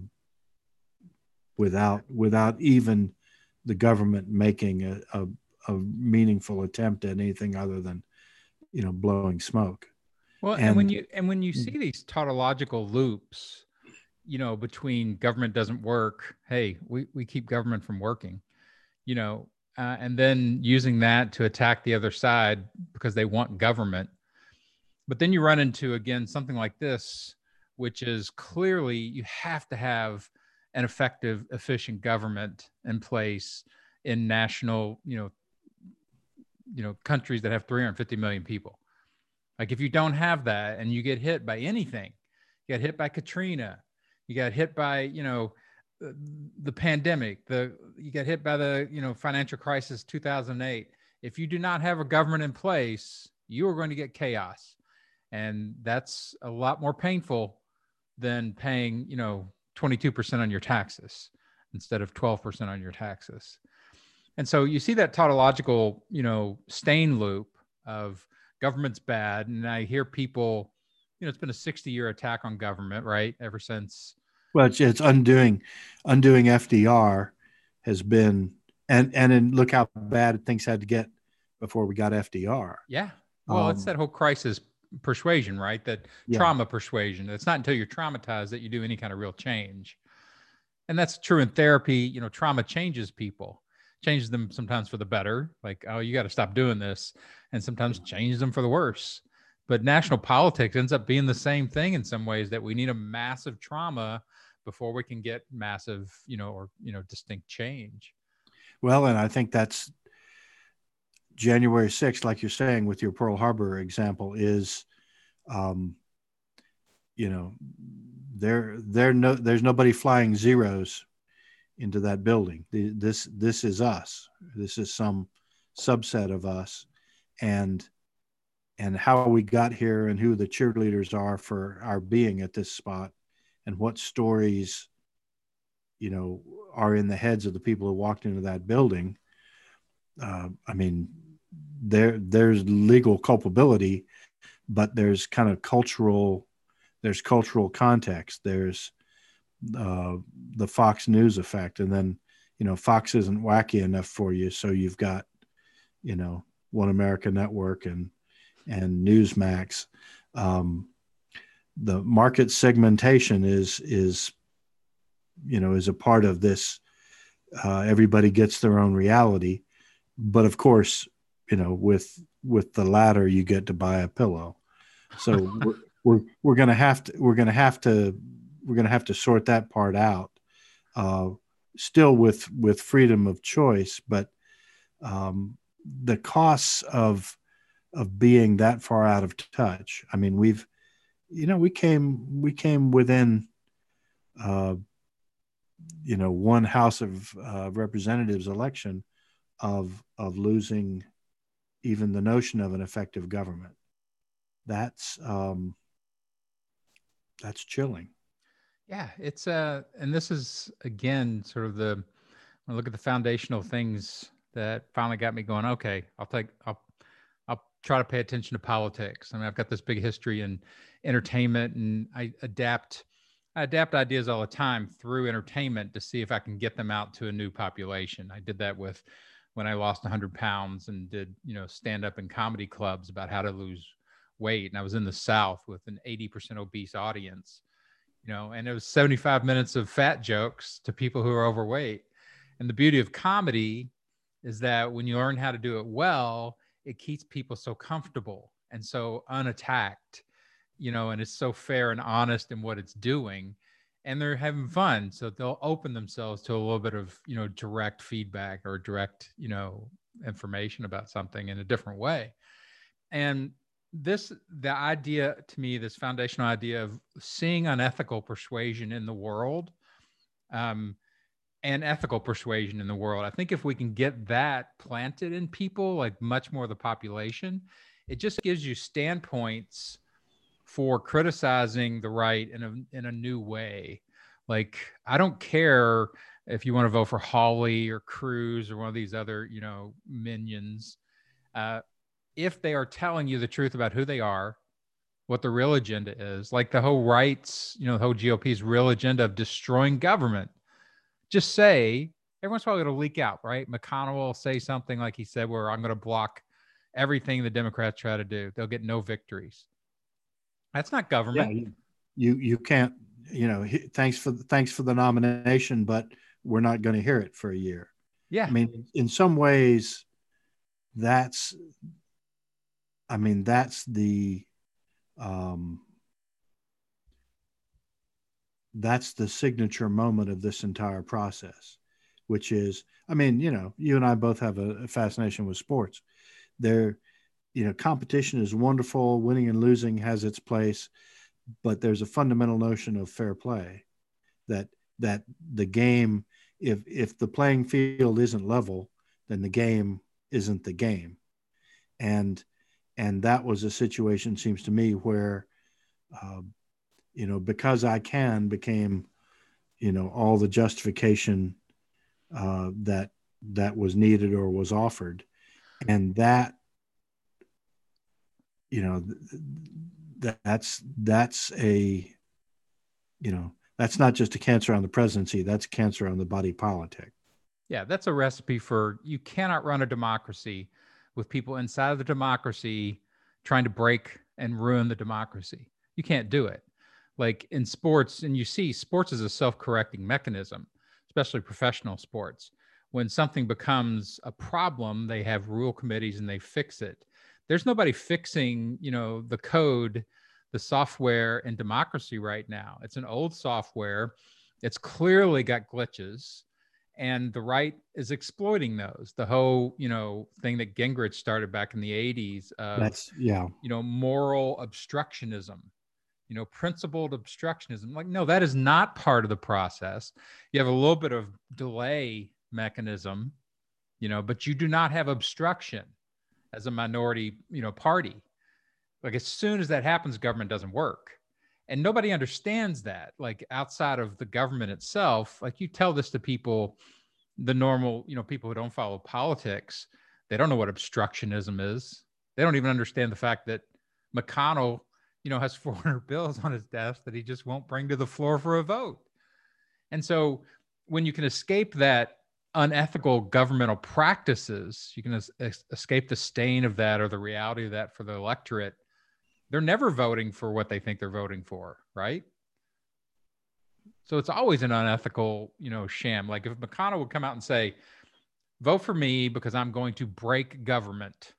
without even the government making a meaningful attempt at anything other than, blowing smoke. Well, and when you see these tautological loops, between government doesn't work, hey, we keep government from working, and then using that to attack the other side because they want government. But then you run into, again, something like this, which is clearly you have to have an effective, efficient government in place in national, countries that have 350 million people. Like, if you don't have that and you get hit by anything, you get hit by Katrina, you got hit by, the pandemic, you get hit by the, financial crisis, 2008. If you do not have a government in place, you are going to get chaos. And that's a lot more painful than paying, 22% on your taxes instead of 12% on your taxes. And so you see that tautological, stain loop of government's bad. And I hear people, it's been a 60-year attack on government, right? Ever since. Well, it's undoing FDR has been, and look how bad things had to get before we got FDR. Yeah. Well, it's that whole crisis persuasion, right? That trauma persuasion. It's not until you're traumatized that you do any kind of real change. And that's true in therapy. Trauma changes people, changes them sometimes for the better. Like, oh, you got to stop doing this. And sometimes changes them for the worse. But national politics ends up being the same thing in some ways, that we need a massive trauma before we can get massive, distinct change. Well, and I think that's January 6th, like you're saying with your Pearl Harbor example, is, there's nobody flying zeros into that building. This is us. This is some subset of us, and how we got here, and who the cheerleaders are for our being at this spot, and what stories, are in the heads of the people who walked into that building. There's legal culpability, but there's kind of cultural context. There's the Fox News effect, and then Fox isn't wacky enough for you, so you've got One America Network and Newsmax. The market segmentation is a part of this. Everybody gets their own reality, but of course, with the latter, you get to buy a pillow. So we're gonna have to sort that part out. Still with freedom of choice, but the costs of being that far out of touch. We came within one House of Representatives election of losing even the notion of an effective government. That's chilling. Yeah, it's and this is again sort of when I look at the foundational things that finally got me going. Okay, I'll try to pay attention to politics. I mean, I've got this big history in entertainment, and I adapt ideas all the time through entertainment to see if I can get them out to a new population. I did that with when I lost 100 pounds and did, stand up in comedy clubs about how to lose weight. And I was in the South with an 80% obese audience, and it was 75 minutes of fat jokes to people who are overweight. And the beauty of comedy is that when you learn how to do it well, it keeps people so comfortable and so unattacked, and it's so fair and honest in what it's doing, and they're having fun. So they'll open themselves to a little bit of, direct feedback or direct, information about something in a different way. And the idea to me, this foundational idea of seeing unethical persuasion in the world, and ethical persuasion in the world. I think if we can get that planted in people, like much more of the population, it just gives you standpoints for criticizing the right in a new way. Like, I don't care if you want to vote for Hawley or Cruz or one of these other, minions. If they are telling you the truth about who they are, what the real agenda is, like the whole rights, the whole GOP's real agenda of destroying government, just say, everyone's probably going to leak out, right? McConnell will say something like he said, where I'm going to block everything the Democrats try to do. They'll get no victories. That's not government. Yeah, you can't, thanks for the nomination, but we're not going to hear it for a year. Yeah. I mean, in some ways, that's the signature moment of this entire process, which is, you and I both have a fascination with sports. Competition is wonderful. Winning and losing has its place, but there's a fundamental notion of fair play that the game, if the playing field isn't level, then the game isn't the game. And that was a situation, seems to me, where, because I can became, all the justification that was needed or was offered. And that, that's not just a cancer on the presidency, that's cancer on the body politic. Yeah, that's a recipe for, you cannot run a democracy with people inside of the democracy trying to break and ruin the democracy. You can't do it. Like in sports, and you see sports is a self-correcting mechanism, especially professional sports. When something becomes a problem, they have rule committees and they fix it. There's nobody fixing, the code, the software in democracy right now. It's an old software. It's clearly got glitches, and the right is exploiting those. The whole, thing that Gingrich started back in the 80s of, moral obstructionism, principled obstructionism. Like, no, that is not part of the process. You have a little bit of delay mechanism, but you do not have obstruction as a minority, party. Like, as soon as that happens, government doesn't work. And nobody understands that, like outside of the government itself. Like, you tell this to people, the normal, people who don't follow politics, they don't know what obstructionism is. They don't even understand the fact that McConnell, has 400 bills on his desk that he just won't bring to the floor for a vote. And so when you can escape that unethical governmental practices, you can escape the stain of that or the reality of that for the electorate. They're never voting for what they think they're voting for, right? So it's always an unethical, sham. Like if McConnell would come out and say, vote for me because I'm going to break government,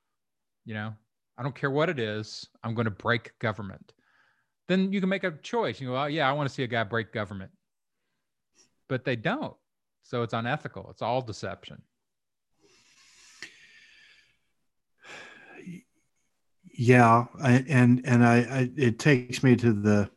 I don't care what it is, I'm going to break government. Then you can make a choice. You go, well, yeah, I want to see a guy break government. But they don't. So it's unethical. It's all deception. Yeah. And it takes me to the,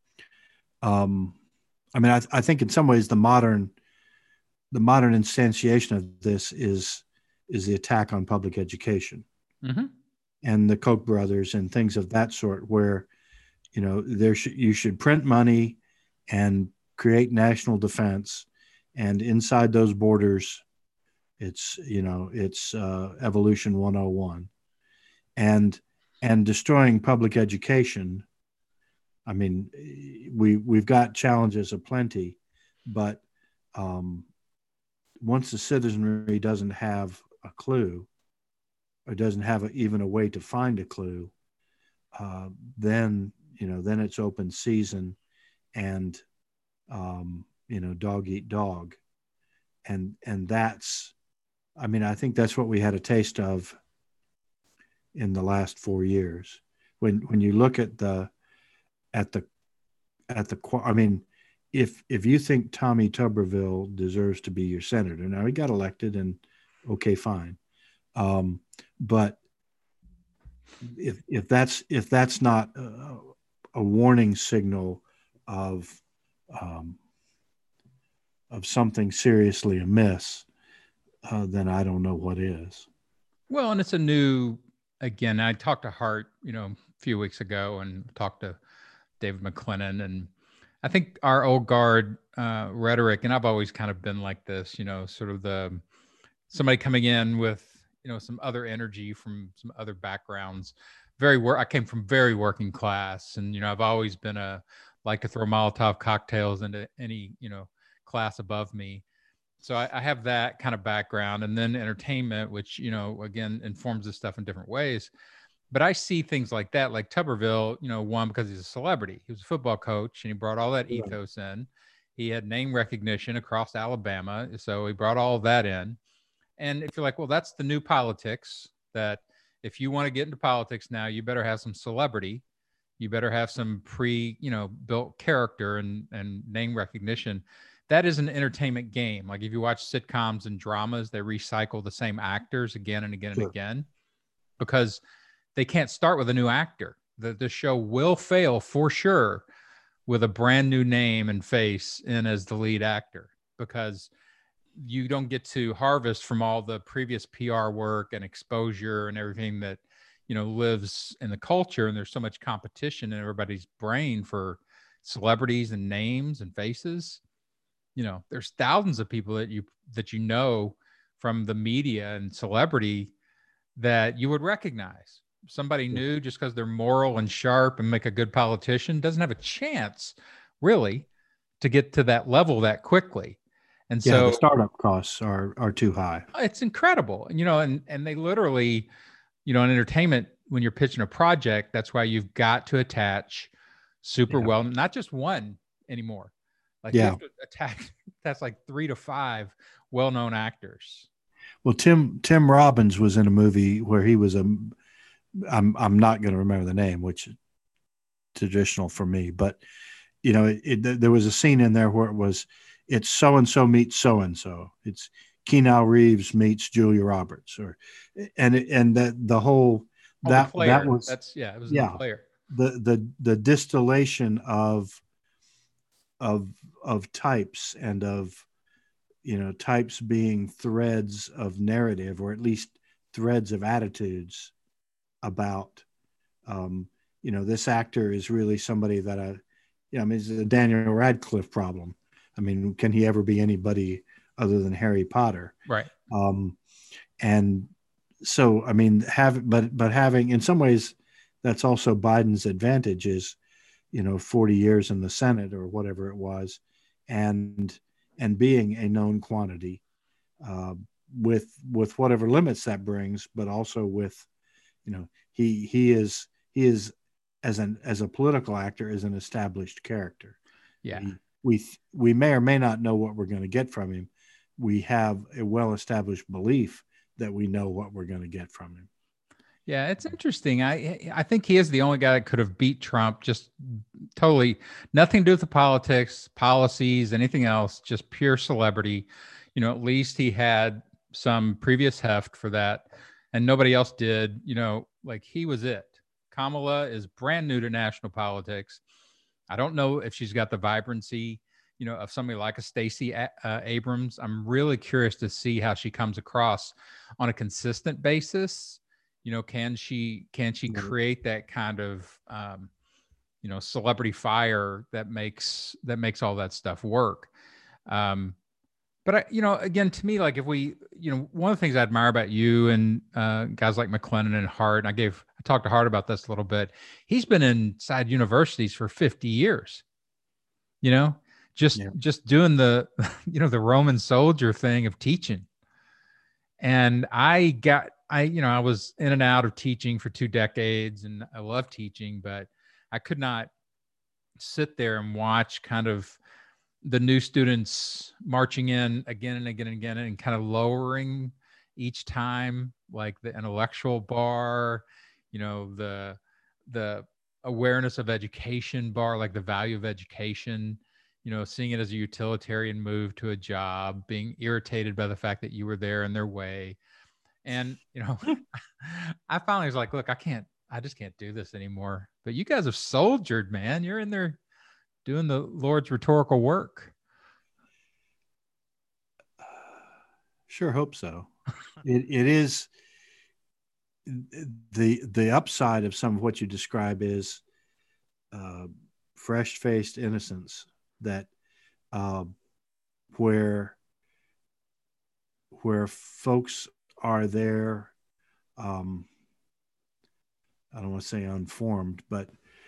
I think in some ways the modern instantiation of this is the attack on public education. Mm-hmm. And the Koch brothers and things of that sort, where, you should print money and create national defense. And inside those borders, it's evolution 101. and destroying public education. I mean, we've got challenges aplenty, but once the citizenry doesn't have a clue, or doesn't have even a way to find a clue, then then it's open season, and dog eat dog, and that's, I mean, I think that's what we had a taste of in the last 4 years. When you look at the at the I mean, if you think Tommy Tuberville deserves to be your senator, now he got elected, and okay, fine, but if that's not a warning signal of something seriously amiss, then I don't know what is. Well, and it's again, I talked to Hart, a few weeks ago, and talked to David McLennan, and I think our old guard rhetoric, and I've always kind of been like this, sort of somebody coming in with, some other energy from some other backgrounds. I came from very working class, and, I've always been like to throw Molotov cocktails into any, class above me. So I have that kind of background, and then entertainment, which, again, informs this stuff in different ways. But I see things like that, like Tuberville, one, because he's a celebrity. He was a football coach, and he brought all that ethos in. He had name recognition across Alabama, so he brought all of that in. And if you're like, well, that's the new politics, that if you want to get into politics now, you better have some celebrity. You better have some built character and name recognition. That is an entertainment game. Like if you watch sitcoms and dramas, they recycle the same actors again and again and again, because they can't start with a new actor. The show will fail for sure with a brand new name and face in as the lead actor, because you don't get to harvest from all the previous PR work and exposure and everything that, lives in the culture. And there's so much competition in everybody's brain for celebrities and names and faces. There's thousands of people that from the media and celebrity that you would recognize. Somebody new, just because they're moral and sharp and make a good politician, doesn't have a chance really to get to that level that quickly. And so the startup costs are too high. It's incredible. And they literally, in entertainment, when you're pitching a project, that's why you've got to attach well, not just one anymore. Like you have to attack, that's like 3 to 5 well-known actors. Well, Tim Robbins was in a movie where he was I'm not going to remember the name, which is traditional for me, but there was a scene in there where it's so-and-so meets so-and-so. It's Keanu Reeves meets Julia Roberts, and the whole that was it was the player. The distillation of types, and of types being threads of narrative, or at least threads of attitudes about this actor is really somebody that I mean, it's a Daniel Radcliffe problem. I mean, can he ever be anybody other than Harry Potter? Right. And so, I mean, having, in some ways, that's also Biden's advantage, is 40 years in the Senate or whatever it was, and being a known quantity, with whatever limits that brings, but also with, he is as a political actor, is an established character. Yeah. We may or may not know what we're going to get from him. We have a well-established belief that we know what we're going to get from him. Yeah, it's interesting. I think he is the only guy that could have beat Trump. Just totally nothing to do with the politics, policies, anything else. Just pure celebrity. At least he had some previous heft for that, and nobody else did. Like he was it. Kamala is brand new to national politics. I don't know if she's got the vibrancy, of somebody like a Stacey Abrams. I'm really curious to see how she comes across on a consistent basis. Can she create that kind of, celebrity fire that makes all that stuff work? But again, to me, like if we, one of the things I admire about you and guys like McLennan and Hart, and I talked to Hart about this a little bit. He's been inside universities for 50 years, you know, just Yeah. just doing the, the Roman soldier thing of teaching. And I was in and out of teaching for 2 decades, and I love teaching, but I could not sit there and watch kind of the new students marching in again and again and again and kind of lowering each time, like the intellectual bar, the awareness of education bar, like the value of education, seeing it as a utilitarian move to a job, being irritated by the fact that you were there in their way. And, I finally was like, look, I just can't do this anymore. But you guys have soldiered, man. You're in there doing the Lord's rhetorical work. Sure hope so. It is the upside of some of what you describe is fresh-faced innocence that uh, where folks are there. I don't want to say unformed, but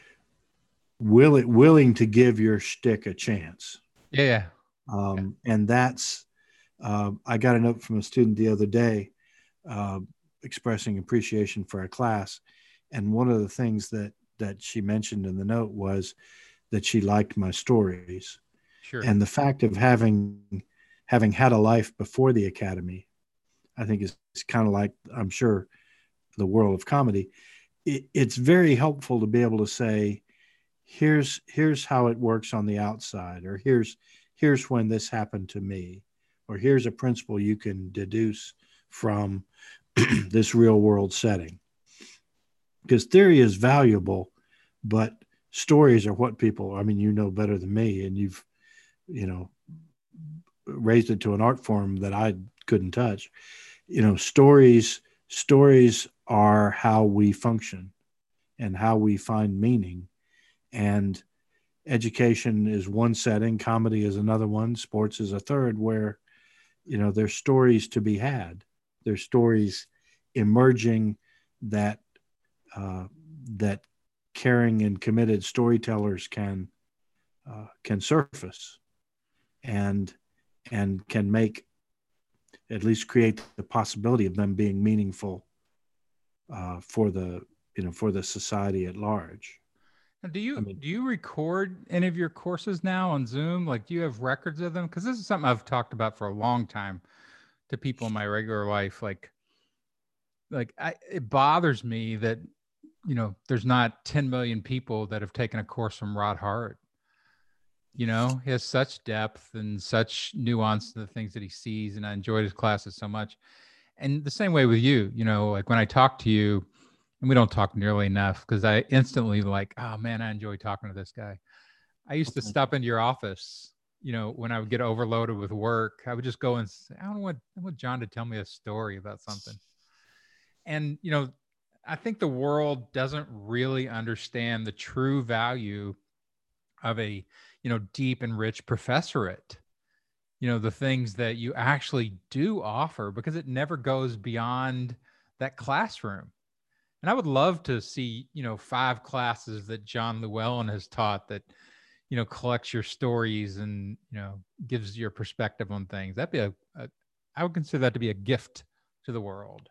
willing to give your shtick a chance. Yeah. And that's, I got a note from a student the other day expressing appreciation for a class. And one of the things that she mentioned in the note was that she liked my stories. Sure. And the fact of having had a life before the academy, I think is kind of like, I'm sure, the world of comedy. It's very helpful to be able to say, here's how it works on the outside, or here's when this happened to me, or here's a principle you can deduce from this real world setting. Because theory is valuable, but stories are what people, I mean, better than me, and you've, raised it to an art form that I couldn't touch. Stories are how we function and how we find meaning. And education is one setting, comedy is another one, sports is a third, where, there's stories to be had. There's stories emerging that caring and committed storytellers can surface and can make, at least create the possibility of them being meaningful for the society at large. Do you record any of your courses now on Zoom? Like, do you have records of them? Because this is something I've talked about for a long time to people in my regular life. It bothers me that there's not 10 million people that have taken a course from Rod Hart. He has such depth and such nuance to the things that he sees, and I enjoyed his classes so much. And the same way with you, like when I talk to you, and we don't talk nearly enough because I instantly like, oh man, I enjoy talking to this guy. I used to stop into your office, when I would get overloaded with work. I would just go and say, I want John to tell me a story about something. And, I think the world doesn't really understand the true value of a, deep and rich professorate. The things that you actually do offer, because it never goes beyond that classroom. And I would love to see, 5 classes that John Llewellyn has taught that, collects your stories and, gives your perspective on things. That'd be I would consider that to be a gift to the world.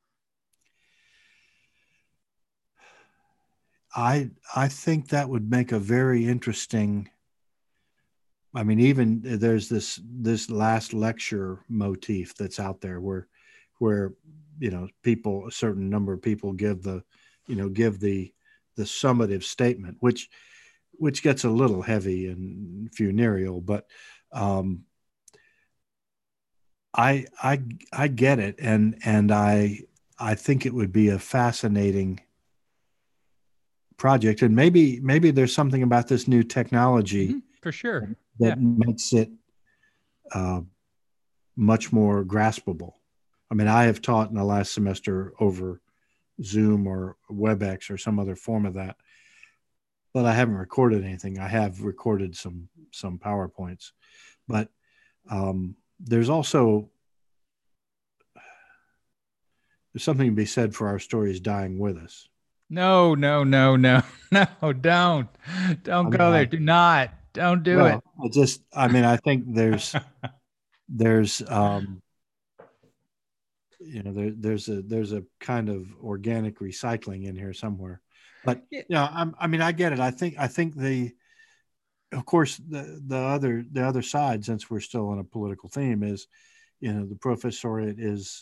I think that would make a very interesting, I mean, even there's this last lecture motif that's out there where people, a certain number of people give the summative statement, which gets a little heavy and funereal, but I get it, and I think it would be a fascinating project, and maybe there's something about this new technology for sure that makes it much more graspable. I mean, I have taught in the last semester over Zoom or WebEx or some other form of that, but I haven't recorded anything. I have recorded some PowerPoints, but there's also there's something to be said for our stories dying with us. No, no, no, no, no, don't I mean, go there. Do not, don't do it. I think there's there's a kind of organic recycling in here somewhere. But Yeah, I get it. I think of course the other side, since we're still on a political theme, is the professoriate is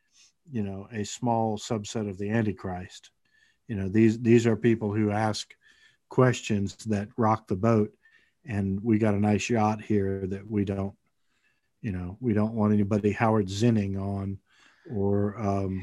a small subset of the Antichrist. These are people who ask questions that rock the boat, and we got a nice yacht here that we don't want anybody Howard Zinning on, or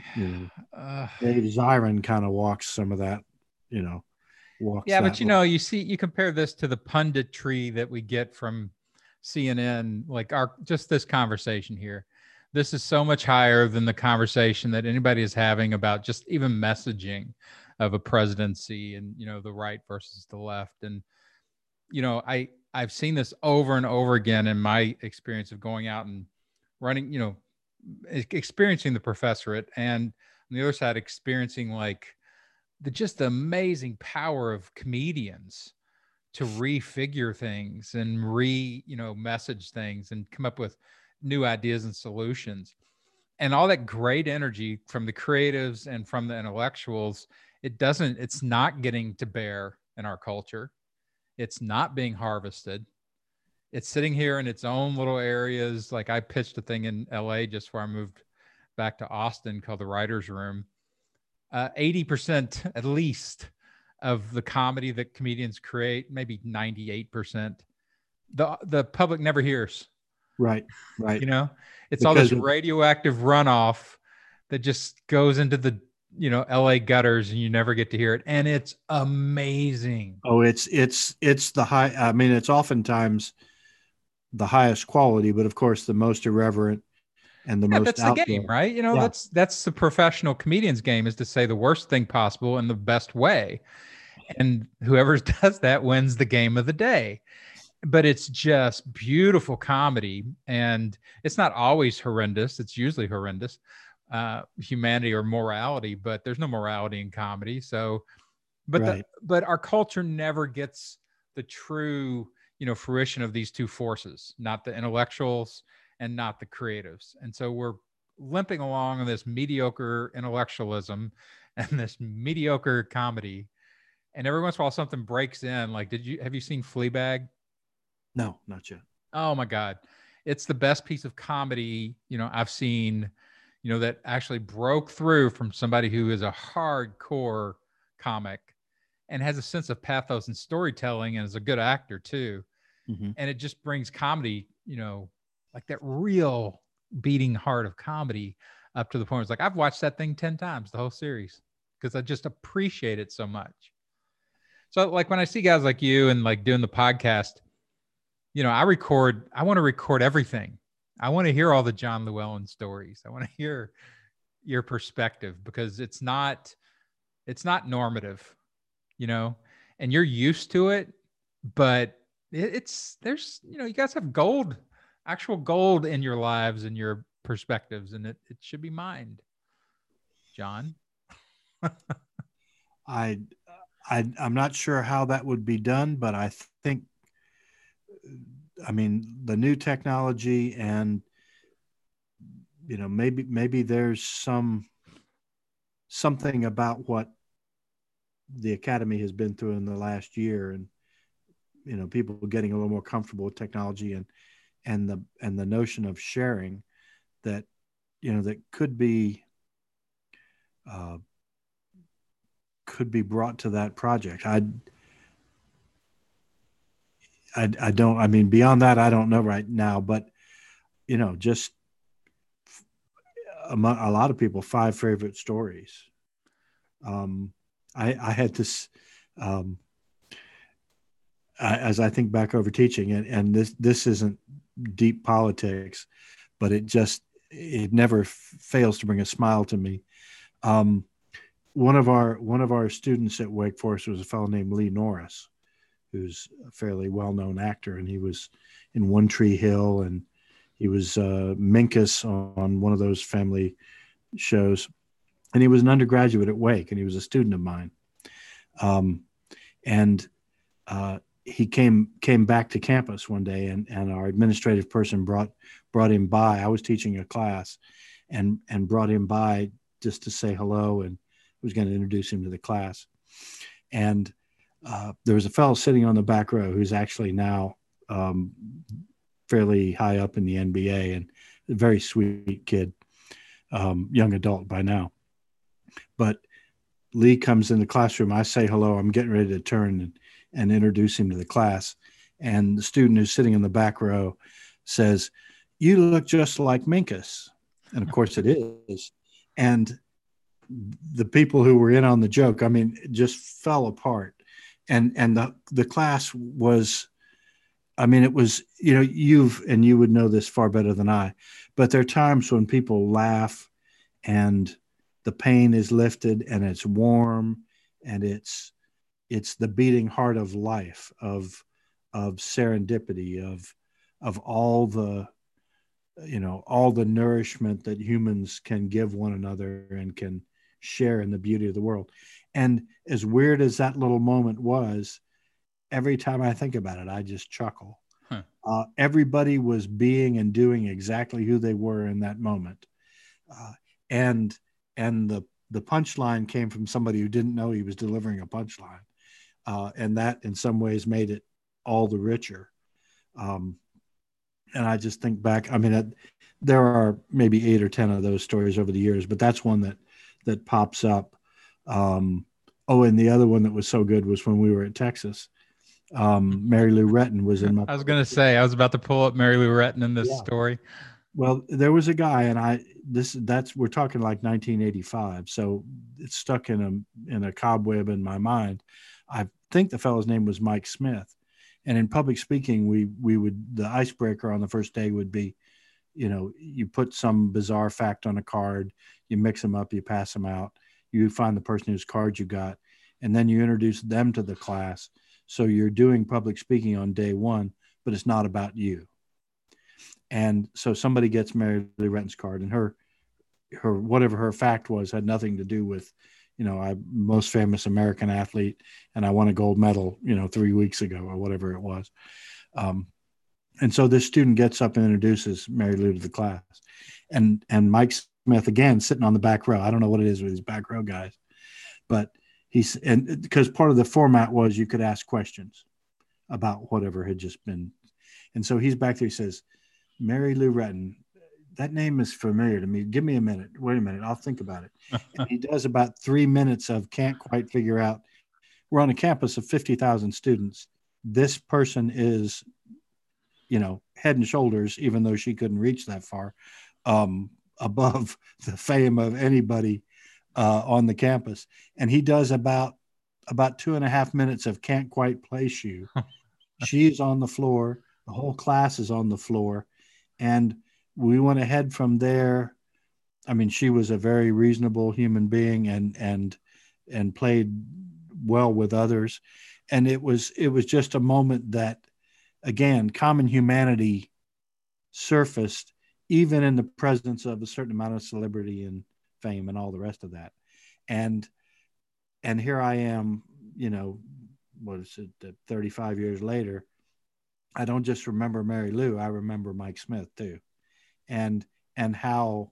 Dave Zirin kind of walks some of that, walks yeah, but that. you compare this to the punditry that we get from CNN, like our just this conversation here. This is so much higher than the conversation that anybody is having about just even messaging of a presidency and the right versus the left. And I've seen this over and over again in my experience of going out and running, experiencing the professorate, and on the other side experiencing like the amazing power of comedians to refigure things and message things and come up with new ideas and solutions, and all that great energy from the creatives and from the intellectuals. It's not getting to bear in our culture. It's not being harvested. It's sitting here in its own little areas. Like I pitched a thing in LA just before I moved back to Austin called the Writers Room. 80% at least of the comedy that comedians create, maybe 98%, the public never hears. Right. It's all Because this radioactive runoff that just goes into the LA gutters, and you never get to hear it, and it's amazing. it's the high. I mean, it's oftentimes the highest quality, but of course the most irreverent and the Yeah, most that's the out game, there. right? Yeah. That's the professional comedian's game, is to say the worst thing possible in the best way, and whoever does that wins the game of the day. But it's just beautiful comedy, and it's not always horrendous. It's usually horrendous, humanity or morality, but there's no morality in comedy. So, Right. but our culture never gets the true fruition of these two forces, not the intellectuals and not the creatives. And so we're limping along in this mediocre intellectualism and this mediocre comedy. And every once in a while something breaks in. Like, have you seen Fleabag? No, not yet. Oh my God. It's the best piece of comedy, I've seen, that actually broke through from somebody who is a hardcore comic and has a sense of pathos and storytelling and is a good actor too. Mm-hmm. And it just brings comedy, like that real beating heart of comedy up to the point where it's like, I've watched that thing 10 times, the whole series, because I just appreciate it so much. So like when I see guys like you and like doing the podcast, I want to record everything. I want to hear all the John Llewellyn stories. I want to hear your perspective, because it's not normative, and you're used to it, but there's, you guys have actual gold in your lives and your perspectives, and it should be mined, John. I'm not sure how that would be done, but I think, I mean, the new technology, and maybe there's something about what the academy has been through in the last year, and people getting a little more comfortable with technology, and the notion of sharing that that could be brought to that project. I don't, I mean, beyond that, I don't know right now, but just among a lot of people, 5 favorite stories. I had this, as I think back over teaching, and this isn't deep politics, but it never fails to bring a smile to me. One of our students at Wake Forest was a fellow named Lee Norris, who's a fairly well-known actor, and he was in One Tree Hill, and He was Minkus on one of those family shows, and he was an undergraduate at Wake, and he was a student of mine. And he came back to campus one day, and our administrative person brought him by. I was teaching a class, and brought him by just to say hello, and was going to introduce him to the class. And there was a fellow sitting on the back row who's actually now fairly high up in the NBA, and a very sweet kid, young adult by now. But Lee comes in the classroom. I say hello. I'm getting ready to turn and introduce him to the class. And the student who's sitting in the back row says, "You look just like Minkus." And of course it is. And the people who were in on the joke, I mean, it just fell apart. And the class was, I mean, it was, you know, you would know this far better than I, but there are times when people laugh and the pain is lifted and it's warm, and it's the beating heart of life, of serendipity, of all the, you know, all the nourishment that humans can give one another and can share in the beauty of the world. And as weird as that little moment was, every time I think about it, I just chuckle. Everybody was being and doing exactly who they were in that moment. And the punchline came from somebody who didn't know he was delivering a punchline. And that in some ways made it all the richer. And I just think back, I mean, there are maybe 8 or 10 of those stories over the years, but that's one that pops up. And the other one that was so good was when we were at Texas. Mary Lou Retton was in my. I was going to say, I was about to pull up Mary Lou Retton in this story. Well, there was a guy, and we're talking like 1985, so it's stuck in a cobweb in my mind. I think the fellow's name was Mike Smith, and in public speaking, we would, the icebreaker on the first day would be, you know, you put some bizarre fact on a card, you mix them up, you pass them out, you find the person whose card you got, and then you introduce them to the class. So you're doing public speaking on day one, but it's not about you. And so somebody gets Mary Lou Retton's card, and her whatever her fact was had nothing to do with, you know, I'm most famous American athlete and I won a gold medal, you know, 3 weeks ago or whatever it was. And so this student gets up and introduces Mary Lou to the class, and Mike Smith, again, sitting on the back row. I don't know what it is with these back row guys, but and because part of the format was you could ask questions about whatever had just been. And so he's back there, he says, "Mary Lou Retton, that name is familiar to me. Give me a minute. Wait a minute. I'll think about it." And he does about 3 minutes of can't quite figure out. We're on a campus of 50,000 students. This person is, you know, head and shoulders, even though she couldn't reach that far, above the fame of anybody on the campus. And he does about 2.5 minutes of can't quite place you. She's on the floor. The whole class is on the floor. And we went ahead from there. I mean, she was a very reasonable human being and played well with others. And it was just a moment that, again, common humanity surfaced even in the presence of a certain amount of celebrity and fame and all the rest of that. And here I am, you know, what is it, 35 years later. I don't just remember Mary Lou, I remember Mike Smith too. And how,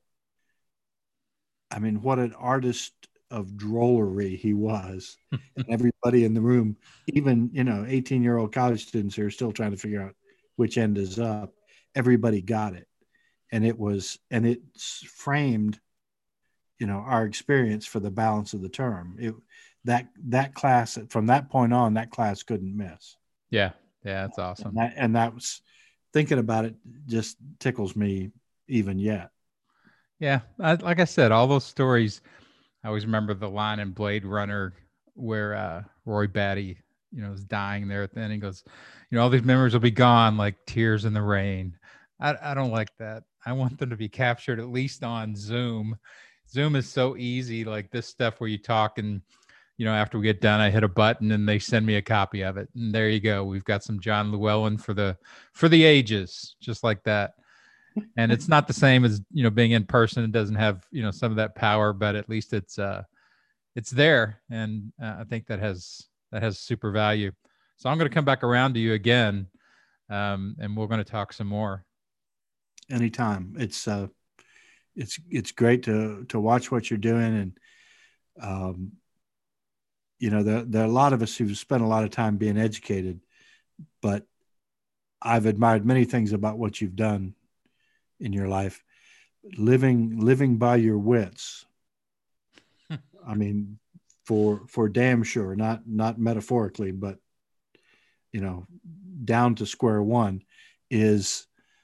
I mean, what an artist of drollery he was. And everybody in the room, even, you know, 18-year-old college students who are still trying to figure out which end is up, everybody got it. And it's framed, you know, our experience for the balance of the term. That class, from that point on, that class couldn't miss. Yeah. That's awesome. And that was, thinking about it just tickles me even yet. Yeah. Like I said, all those stories, I always remember the line in Blade Runner where Roy Batty, you know, is dying there at the end. He goes, you know, all these memories will be gone like tears in the rain. I don't like that. I want them to be captured at least on Zoom. Zoom is so easy, like this stuff where you talk and, you know, after we get done, I hit a button and they send me a copy of it. And there you go. We've got some John Llewellyn for the ages, just like that. And it's not the same as, being in person. It doesn't have, some of that power, but at least it's there. And I think that has super value. So I'm going to come back around to you again. And we're going to talk some more. Anytime. It's great to watch what you're doing. And, there are a lot of us who've spent a lot of time being educated, but I've admired many things about what you've done in your life. Living by your wits. I mean, for damn sure, not metaphorically, but down to square one is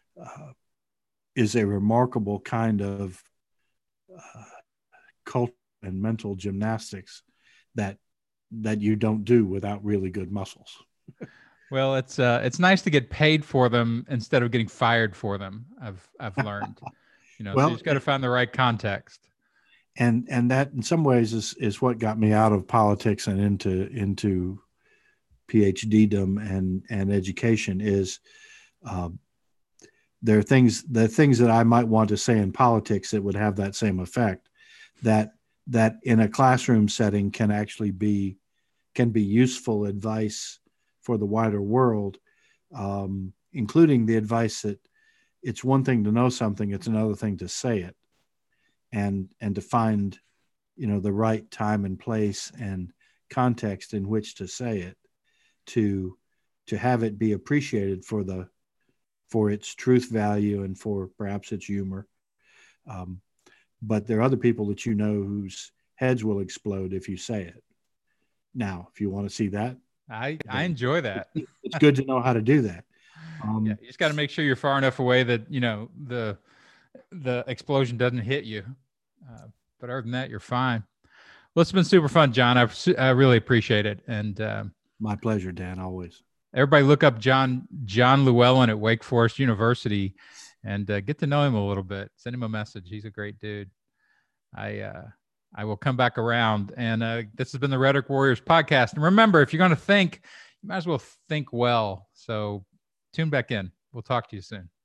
a remarkable kind of culture and mental gymnastics that you don't do without really good muscles. Well, it's nice to get paid for them instead of getting fired for them. I've learned, well, so you just got to find the right context. And that in some ways is what got me out of politics and into PhDdom and education is there are things that I might want to say in politics that would have that same effect that in a classroom setting can be useful advice for the wider world, including the advice that it's one thing to know something, it's another thing to say it, and to find, the right time and place and context in which to say it, to have it be appreciated for its truth value and for perhaps its humor. But there are other people that whose heads will explode if you say it. Now, if you want to see that, I enjoy that. It's good to know how to do that. Yeah, you just got to make sure you're far enough away that the explosion doesn't hit you. But other than that, you're fine. Well, it's been super fun, John. I really appreciate it. And my pleasure, Dan. Always. Everybody, look up John Llewellyn at Wake Forest University, and get to know him a little bit. Send him a message. He's a great dude. I will come back around. And this has been the Rhetoric Warriors podcast. And remember, if you're going to think, you might as well think well. So tune back in. We'll talk to you soon.